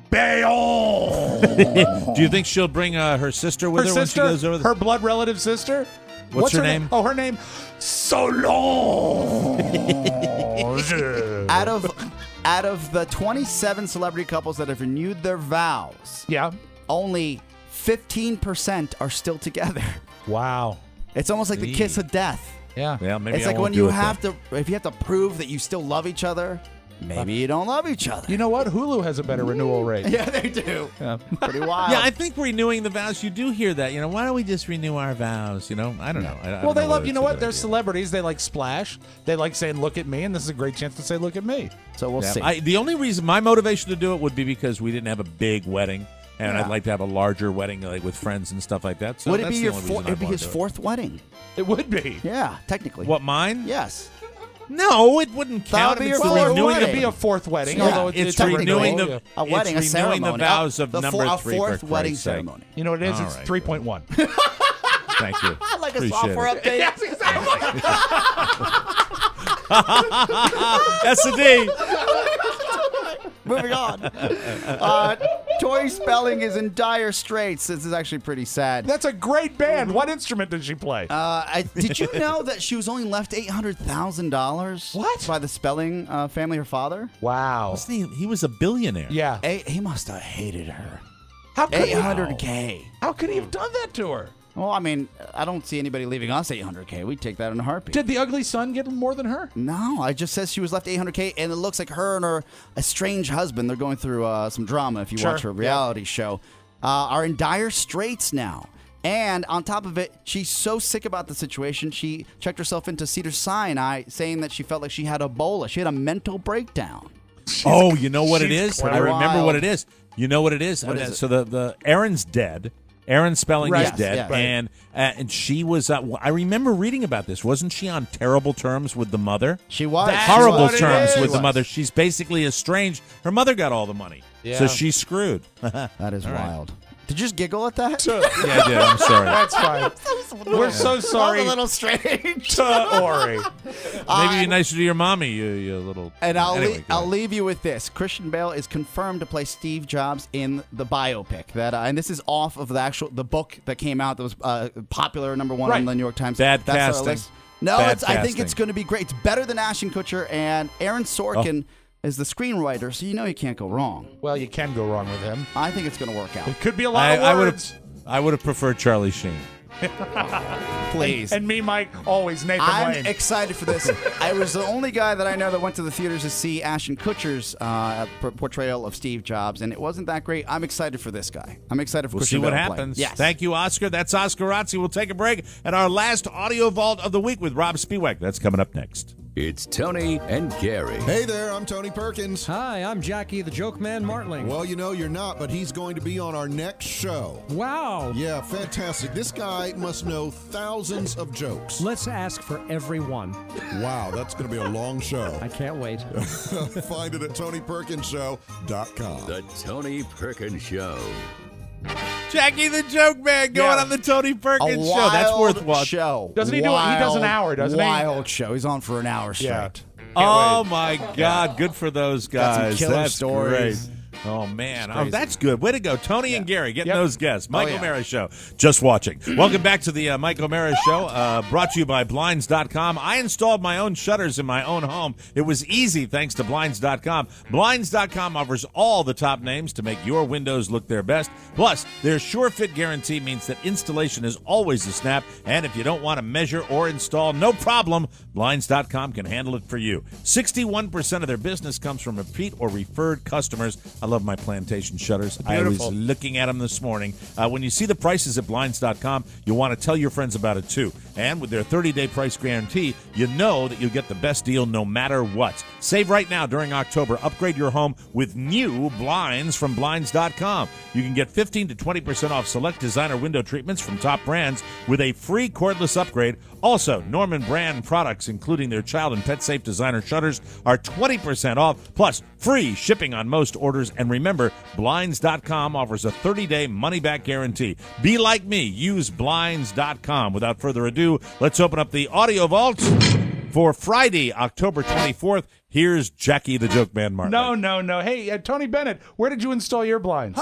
Bayonne. Do you think she'll bring her sister with her when she goes over there? Her blood relative sister? What's her name? Oh, her name? Solange. Out of the 27 celebrity couples that have renewed their vows, only 15% are still together. Wow. It's almost like the kiss of death. Yeah. Yeah, maybe it's I like won't when do you it have then. to, if you have to prove that you still love each other, maybe you don't love each other. You know what? Hulu has a better renewal rate. Yeah, they do. Yeah. Pretty wild. Yeah, I think renewing the vows, you do hear that. Why don't we just renew our vows? I don't know. I Well, don't they know love, whether you know it's a what? good They're idea. celebrities. They like splash. They like saying, look at me, and this is a great chance to say, look at me. So we'll see. The only reason, my motivation to do it would be because we didn't have a big wedding, and I'd like to have a larger wedding, like with friends and stuff like that. So would it that's be the your only reason it'd be I'd his wanna do it. fourth wedding? It would be. Yeah, technically. What, mine? Yes. No, it wouldn't That count. would be It's your the fourth renewing wedding. It'd be a fourth wedding, Yeah. although It's technically renewing the a wedding, it's a renewing ceremony. the vows of a number a 3. fourth for wedding Christ's sake. ceremony. You know what it is? All It's right. 3.1. Thank you. Like a Appreciate software it. update. Yes, exactly. S&D. Moving on. Tori Spelling is in dire straits. This is actually pretty sad. That's a great band. What instrument did she play? Did you know that she was only left $800,000? What? By the Spelling family, her father? Wow. He was a billionaire. Yeah. He must have hated her. How could $800K. How could he have done that to her? Well, I mean, I don't see anybody leaving us $800K. We'd take that in a heartbeat. Did the ugly son get more than her? No, I just says she was left $800K, and it looks like her and her estranged husband, they're going through some drama if you watch her reality show, are in dire straits now. And on top of it, she's so sick about the situation, she checked herself into Cedars-Sinai, saying that she felt like she had Ebola. She had a mental breakdown. Oh, you know what it is? quite I remember wild. what it is. You know what it is? What is it? So the Aaron's dead. Aaron Spelling Right. is dead, Yes, yes. and she was. I remember reading about this. Wasn't she on terrible terms with the mother? She was. That's Horrible what it terms is. with the She mother. was. She's basically estranged. Her mother got all the money, Yeah. so she's screwed. That is wild. Did you just giggle at that? Yeah, I did. I'm sorry. That's fine. We're so sorry. That was a little strange. to Ori. Maybe you're nicer to your mommy, you little. And Anyway, go I'll ahead. leave you with this. Christian Bale is confirmed to play Steve Jobs in the biopic. That and this is off of the book that came out that was popular #1 on Right. the New York Times. Bad That's our casting. list. No, Bad I think casting. it's going to be great. It's better than Ashton Kutcher, and Aaron Sorkin is the screenwriter, so you know you can't go wrong. Well, you can go wrong with him. I think it's going to work out. It could be a lot of words. I would have preferred Charlie Sheen. Please. And me, Mike, always Nathan I'm Lane. excited for this. I was the only guy that I know that went to the theaters to see Ashton Kutcher's portrayal of Steve Jobs, and it wasn't that great. I'm excited for this guy. I'm excited for We'll Christian see what Bale to play. happens. Yes. Thank you, Oscar. That's Oscar Razzi. We'll take a break. And our last audio vault of the week with Rob Spiewak. That's coming up next. It's Tony and Gary. Hey there, I'm Tony Perkins. Hi, I'm Jackie the Joke Man Martling. Well, you know you're not, but he's going to be on our next show. Wow. Yeah, fantastic. This guy must know thousands of jokes. Let's ask for every one. Wow, that's going to be a long show. I can't wait. Find it at TonyPerkinsShow.com. The Tony Perkins Show. Jackie the Joke Man going on the Tony Perkins Show. That's worth watching. Show. Doesn't he do it? He does an hour, doesn't he? Wild show. He's on for an hour straight. Yeah. Oh, my God. Good for those Got some guys. killer That's stories. great. Oh, man. Crazy. That's good. Way to go. Tony and Gary getting those guests. Mike yeah. O'Mara Show. Just watching. Welcome back to the Mike O'Mara Show, brought to you by Blinds.com. I installed my own shutters in my own home. It was easy thanks to Blinds.com. Blinds.com offers all the top names to make your windows look their best. Plus, their Sure Fit guarantee means that installation is always a snap. And if you don't want to measure or install, no problem. Blinds.com can handle it for you. 61% of their business comes from repeat or referred customers. I love my plantation shutters. Beautiful. I was looking at them this morning. When you see the prices at Blinds.com, you'll want to tell your friends about it too. And with their 30-day price guarantee, you know that you'll get the best deal no matter what. Save right now during October. Upgrade your home with new blinds from Blinds.com. You can get 15 to 20% off select designer window treatments from top brands with a free cordless upgrade. Also, Norman brand products, including their child and pet safe designer shutters, are 20% off, plus free shipping on most orders. And remember, Blinds.com offers a 30-day money-back guarantee. Be like me. Use Blinds.com. Without further ado, let's open up the audio vault for Friday, October 24th. Here's Jackie the Joke Man Martin. No. Hey, Tony Bennett, where did you install your blinds?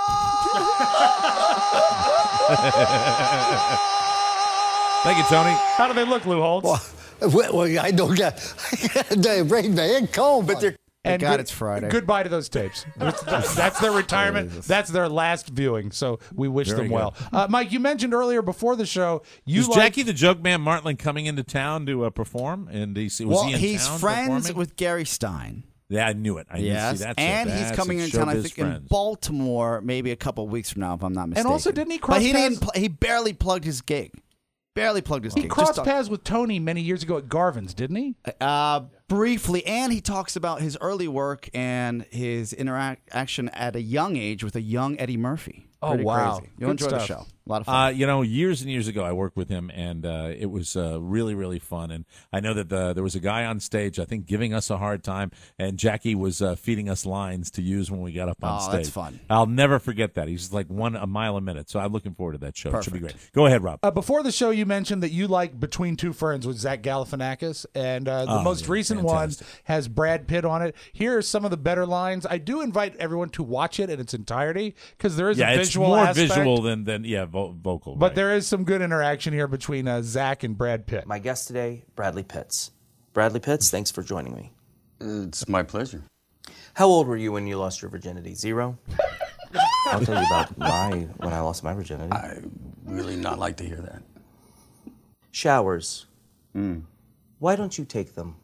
Thank you, Tony. How do they look, Lou Holtz? Well, I don't get the brain man cold, but they're. And God, it's Friday. Goodbye to those tapes. That's their retirement. That's their last viewing. So we wish them well. Mike, you mentioned earlier before the show Is Jackie the Joke Man Martling coming into town to perform in DC? Was he in he's town friends performing? with Gary Stein. Yeah, I knew it. Yes, see, and he's coming in town, I think, in friends. Baltimore, maybe a couple weeks from now, if I'm not mistaken. And also, didn't he cross But he paths? didn't. He barely plugged his gig. Barely plugged his He gig. crossed paths with Tony many years ago at Garvin's, didn't he? Briefly, and he talks about his early work and his interaction at a young age with a young Eddie Murphy. Oh, Pretty wow. crazy. You'll Good enjoy the stuff. show. A lot of fun. Years and years ago, I worked with him, and it was really, really fun. And I know that there was a guy on stage, I think, giving us a hard time, and Jackie was feeding us lines to use when we got up on stage. That's fun. I'll never forget that. He's like a mile a minute, so I'm looking forward to that show. Perfect. It should be great. Go ahead, Rob. Before the show, you mentioned that you like Between Two Ferns with Zach Galifianakis, and the most recent fantastic. one has Brad Pitt on it. Here are some of the better lines. I do invite everyone to watch it in its entirety because there is a visual it's more aspect. visual than vocal. But right. there is some good interaction here between Zach and Brad Pitt. My guest today, Bradley Pitts. Bradley Pitts, thanks for joining me. It's my pleasure. How old were you when you lost your virginity? 0? I'll tell you about when I lost my virginity. I really not like to hear that. Showers. Why don't you take them?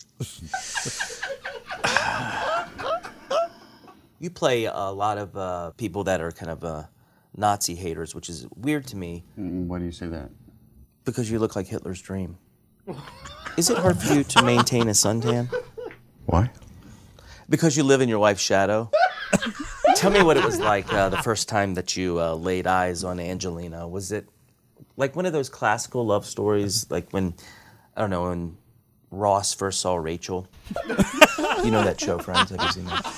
You play a lot of people that are kind of Nazi haters, which is weird to me. Why do you say that? Because you look like Hitler's dream. Is it hard for you to maintain a suntan? Why? Because you live in your wife's shadow. Tell me what it was like the first time that you laid eyes on Angelina. Was it like one of those classical love stories, like when Ross first saw Rachel? You know that show, Friends? Have you seen that?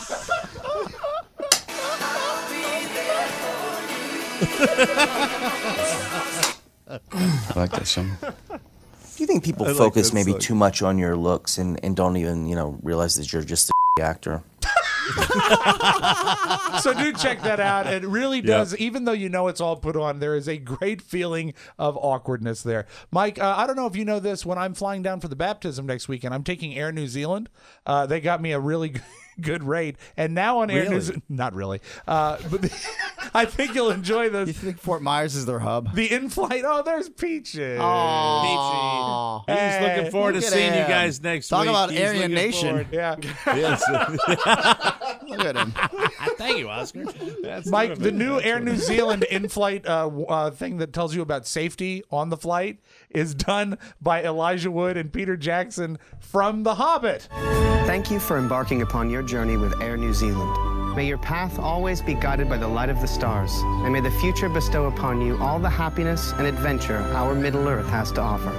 I like that song. Do you think people focus maybe too much on your looks and don't even, realize that you're just a actor? So do check that out. It really does, even though it's all put on, there is a great feeling of awkwardness there. Mike, I don't know if you know this, when I'm flying down for the baptism next weekend, I'm taking Air New Zealand. They got me a really good rate. And now on Air Really? News, not really, but I think you'll enjoy this. You think Fort Myers is their hub? The in-flight. Oh, there's Peaches. Aww. Peachy. He's looking forward to Look at seeing you him. guys next Talk week. about He's Aryan looking Nation. forward. Yeah. Yes. Look at him. Thank you, Oscar. That's Mike, the terrific. new That's Air terrific. New Zealand in-flight thing that tells you about safety on the flight is done by Elijah Wood and Peter Jackson from The Hobbit. Thank you for embarking upon your journey with Air New Zealand. May your path always be guided by the light of the stars, and may the future bestow upon you all the happiness and adventure our Middle Earth has to offer.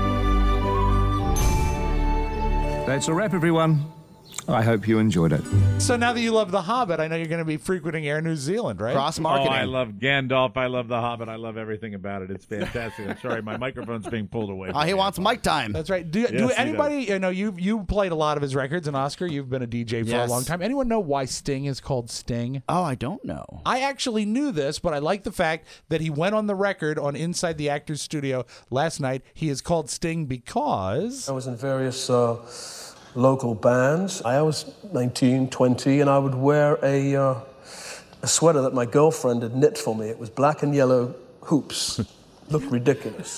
That's a wrap, everyone. I hope you enjoyed it. So now that you love The Hobbit, I know you're going to be frequenting Air New Zealand, right? Cross Oh, marketing. I love Gandalf. I love The Hobbit. I love everything about it. It's fantastic. I'm sorry, my microphone's being pulled away. Oh, he wants mic time. That's right. Do Yes, he anybody, you know, you played a lot of his records, and Oscar, you've been a DJ for Yes. a long time. Anyone know why Sting is called Sting? Oh, I don't know. I actually knew this, but I like the fact that he went on the record on Inside the Actors Studio last night. He is called Sting because I was in various local bands. I was 19, 20, and I would wear a sweater that my girlfriend had knit for me. It was black and yellow hoops. Looked ridiculous.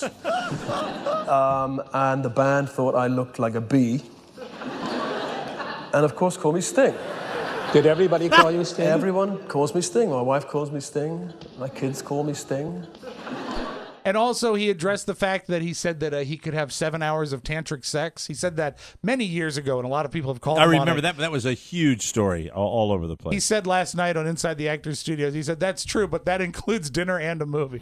And the band thought I looked like a bee. And of course, called me Sting. Did everybody call you Sting? Everyone calls me Sting. My wife calls me Sting. My kids call me Sting. And also, he addressed the fact that he said that he could have 7 hours of tantric sex. He said that many years ago, and a lot of people have called I him on remember it. that. That was a huge story all over the place. He said last night on Inside the Actors Studios, he said, that's true, but that includes dinner and a movie.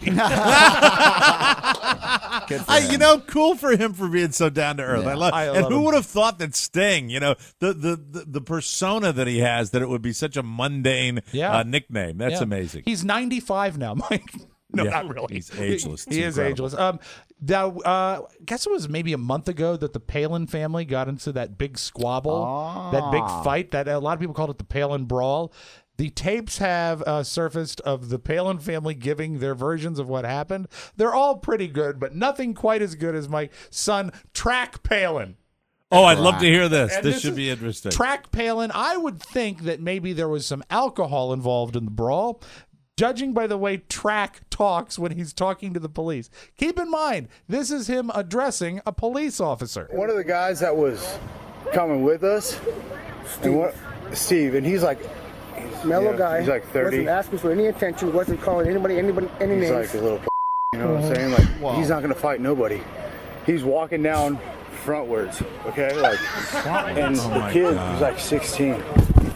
You know, cool for him for being so down to earth. Yeah, I love. I And love who him. would have thought that Sting, you know, the persona that he has, that it would be such a mundane nickname. That's Yeah. amazing. He's 95 now, Mike. No, Yeah, not really. he's ageless. He It's is incredible. ageless. Guess it was maybe a month ago that the Palin family got into that big squabble, that big fight that a lot of people called it the Palin Brawl. The tapes have surfaced of the Palin family giving their versions of what happened. They're all pretty good, but nothing quite as good as my son, Track Palin. Oh, I'd love to hear this. And This should is be interesting. Track Palin. I would think that maybe there was some alcohol involved in the brawl. Judging by the way Track talks when he's talking to the police. Keep in mind, this is him addressing a police officer. One of the guys that was coming with us, Steve, and he's like, Mellow guy. He's like 30. Wasn't asking for any attention. Wasn't calling any He's names. like a little, you know what I'm saying? Like he's not gonna fight nobody. He's walking down frontwards, okay? Like, and the kid was like 16.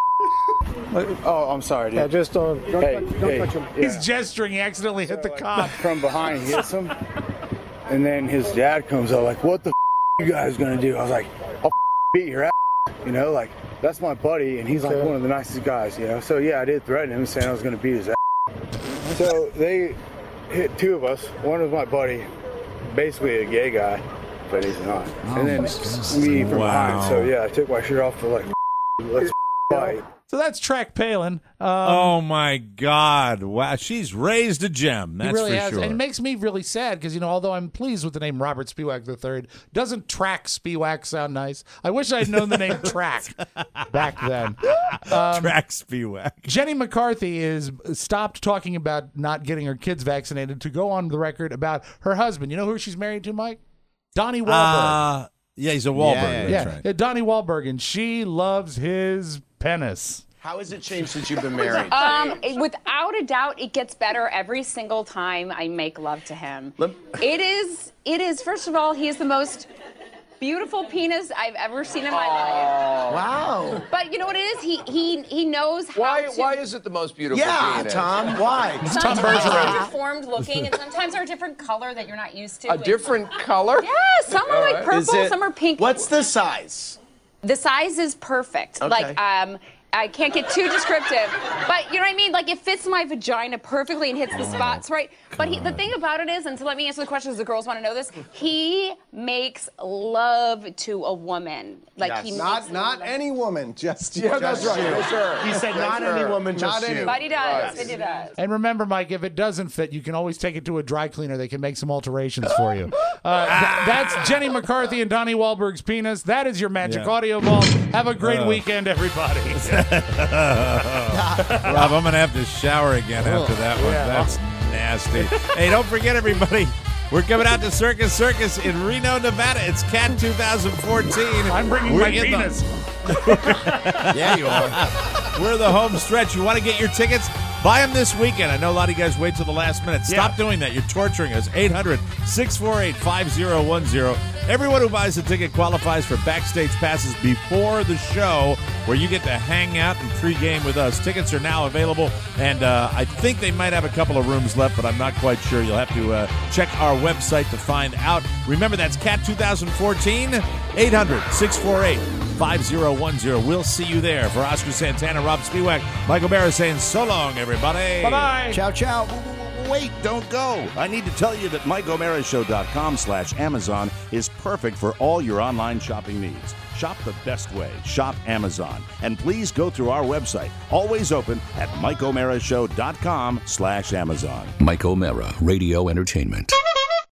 Oh, I'm sorry, dude. Yeah, just don't touch him. He's gesturing. He accidentally hit the cop. From behind, he hits him, and then his dad comes up like, "What the you guys gonna do?" I was like, "I'll beat your ass," you know, like that's my buddy, and he's like one of the nicest guys, you know. So yeah, I did threaten him, saying I was gonna beat his ass. So they hit two of us. One was my buddy, basically a gay guy, but he's not. And then me from behind. So yeah, I took my shirt off to like, let's fight. So that's Track Palin. Oh my God! Wow, she's raised a gem. That's He really for has. sure. And it makes me really sad because, you know, although I'm pleased with the name Robert Spiewak III, doesn't Track Spiewak sound nice? I wish I'd known the name Track back then. Track Spiewak. Jenny McCarthy is stopped talking about not getting her kids vaccinated to go on the record about her husband. You know who she's married to, Mike? Donnie Wahlberg. Yeah, he's a Wahlberg. Yeah, Donnie Wahlberg, and she loves his penis. How has it changed since you've been married? Without a doubt, it gets better every single time I make love to him. It is, first of all, he is the most beautiful penis I've ever seen in my life. Wow. But you know what it is? He knows how to... Why is it the most beautiful penis? Tom, why? Sometimes they're deformed looking, and sometimes they're a different color that you're not used to. A different color? Yeah, some are like purple, some are pink. What's the size? The size is perfect. Okay. Like, I can't get too descriptive, but you know what I mean? Like, it fits my vagina perfectly and hits the spots right. But the thing about it is, and so let me answer the question because the girls want to know this, he makes love to a woman. Like, he makes Not any woman, just Yeah, that's right. you. Yes, sir. He said not any woman, just you. But he does. But he does. And remember, Mike, if it doesn't fit, you can always take it to a dry cleaner. They can make some alterations for you. That's Jenny McCarthy and Donnie Wahlberg's penis. That is your Magic Audio Vault. Have a great weekend, everybody. Rob, I'm going to have to shower again after that one. That's nasty. Hey, don't forget, everybody, we're coming out to Circus Circus in Reno, Nevada. It's CAT 2014. I'm bringing my penis. Yeah, you are. We're the home stretch. You want to get your tickets? Buy them this weekend. I know a lot of you guys wait till the last minute. Stop doing that. You're torturing us. 800-648-5010. Everyone who buys a ticket qualifies for backstage passes before the show, where you get to hang out and pregame with us. Tickets are now available, and I think they might have a couple of rooms left, but I'm not quite sure. You'll have to check our website to find out. Remember, that's CAT 2014, 800-648-5010. We'll see you there. For Oscar Santana, Rob Spiewak, Michael Barra saying so long, everybody. Bye-bye. Ciao, ciao. Wait, don't go. I need to tell you that MikeO'MaraShow.com/Amazon is perfect for all your online shopping needs. Shop the best way. Shop Amazon. And please go through our website, always open at MikeO'MaraShow.com/Amazon. Mike O'Mara, Radio Entertainment.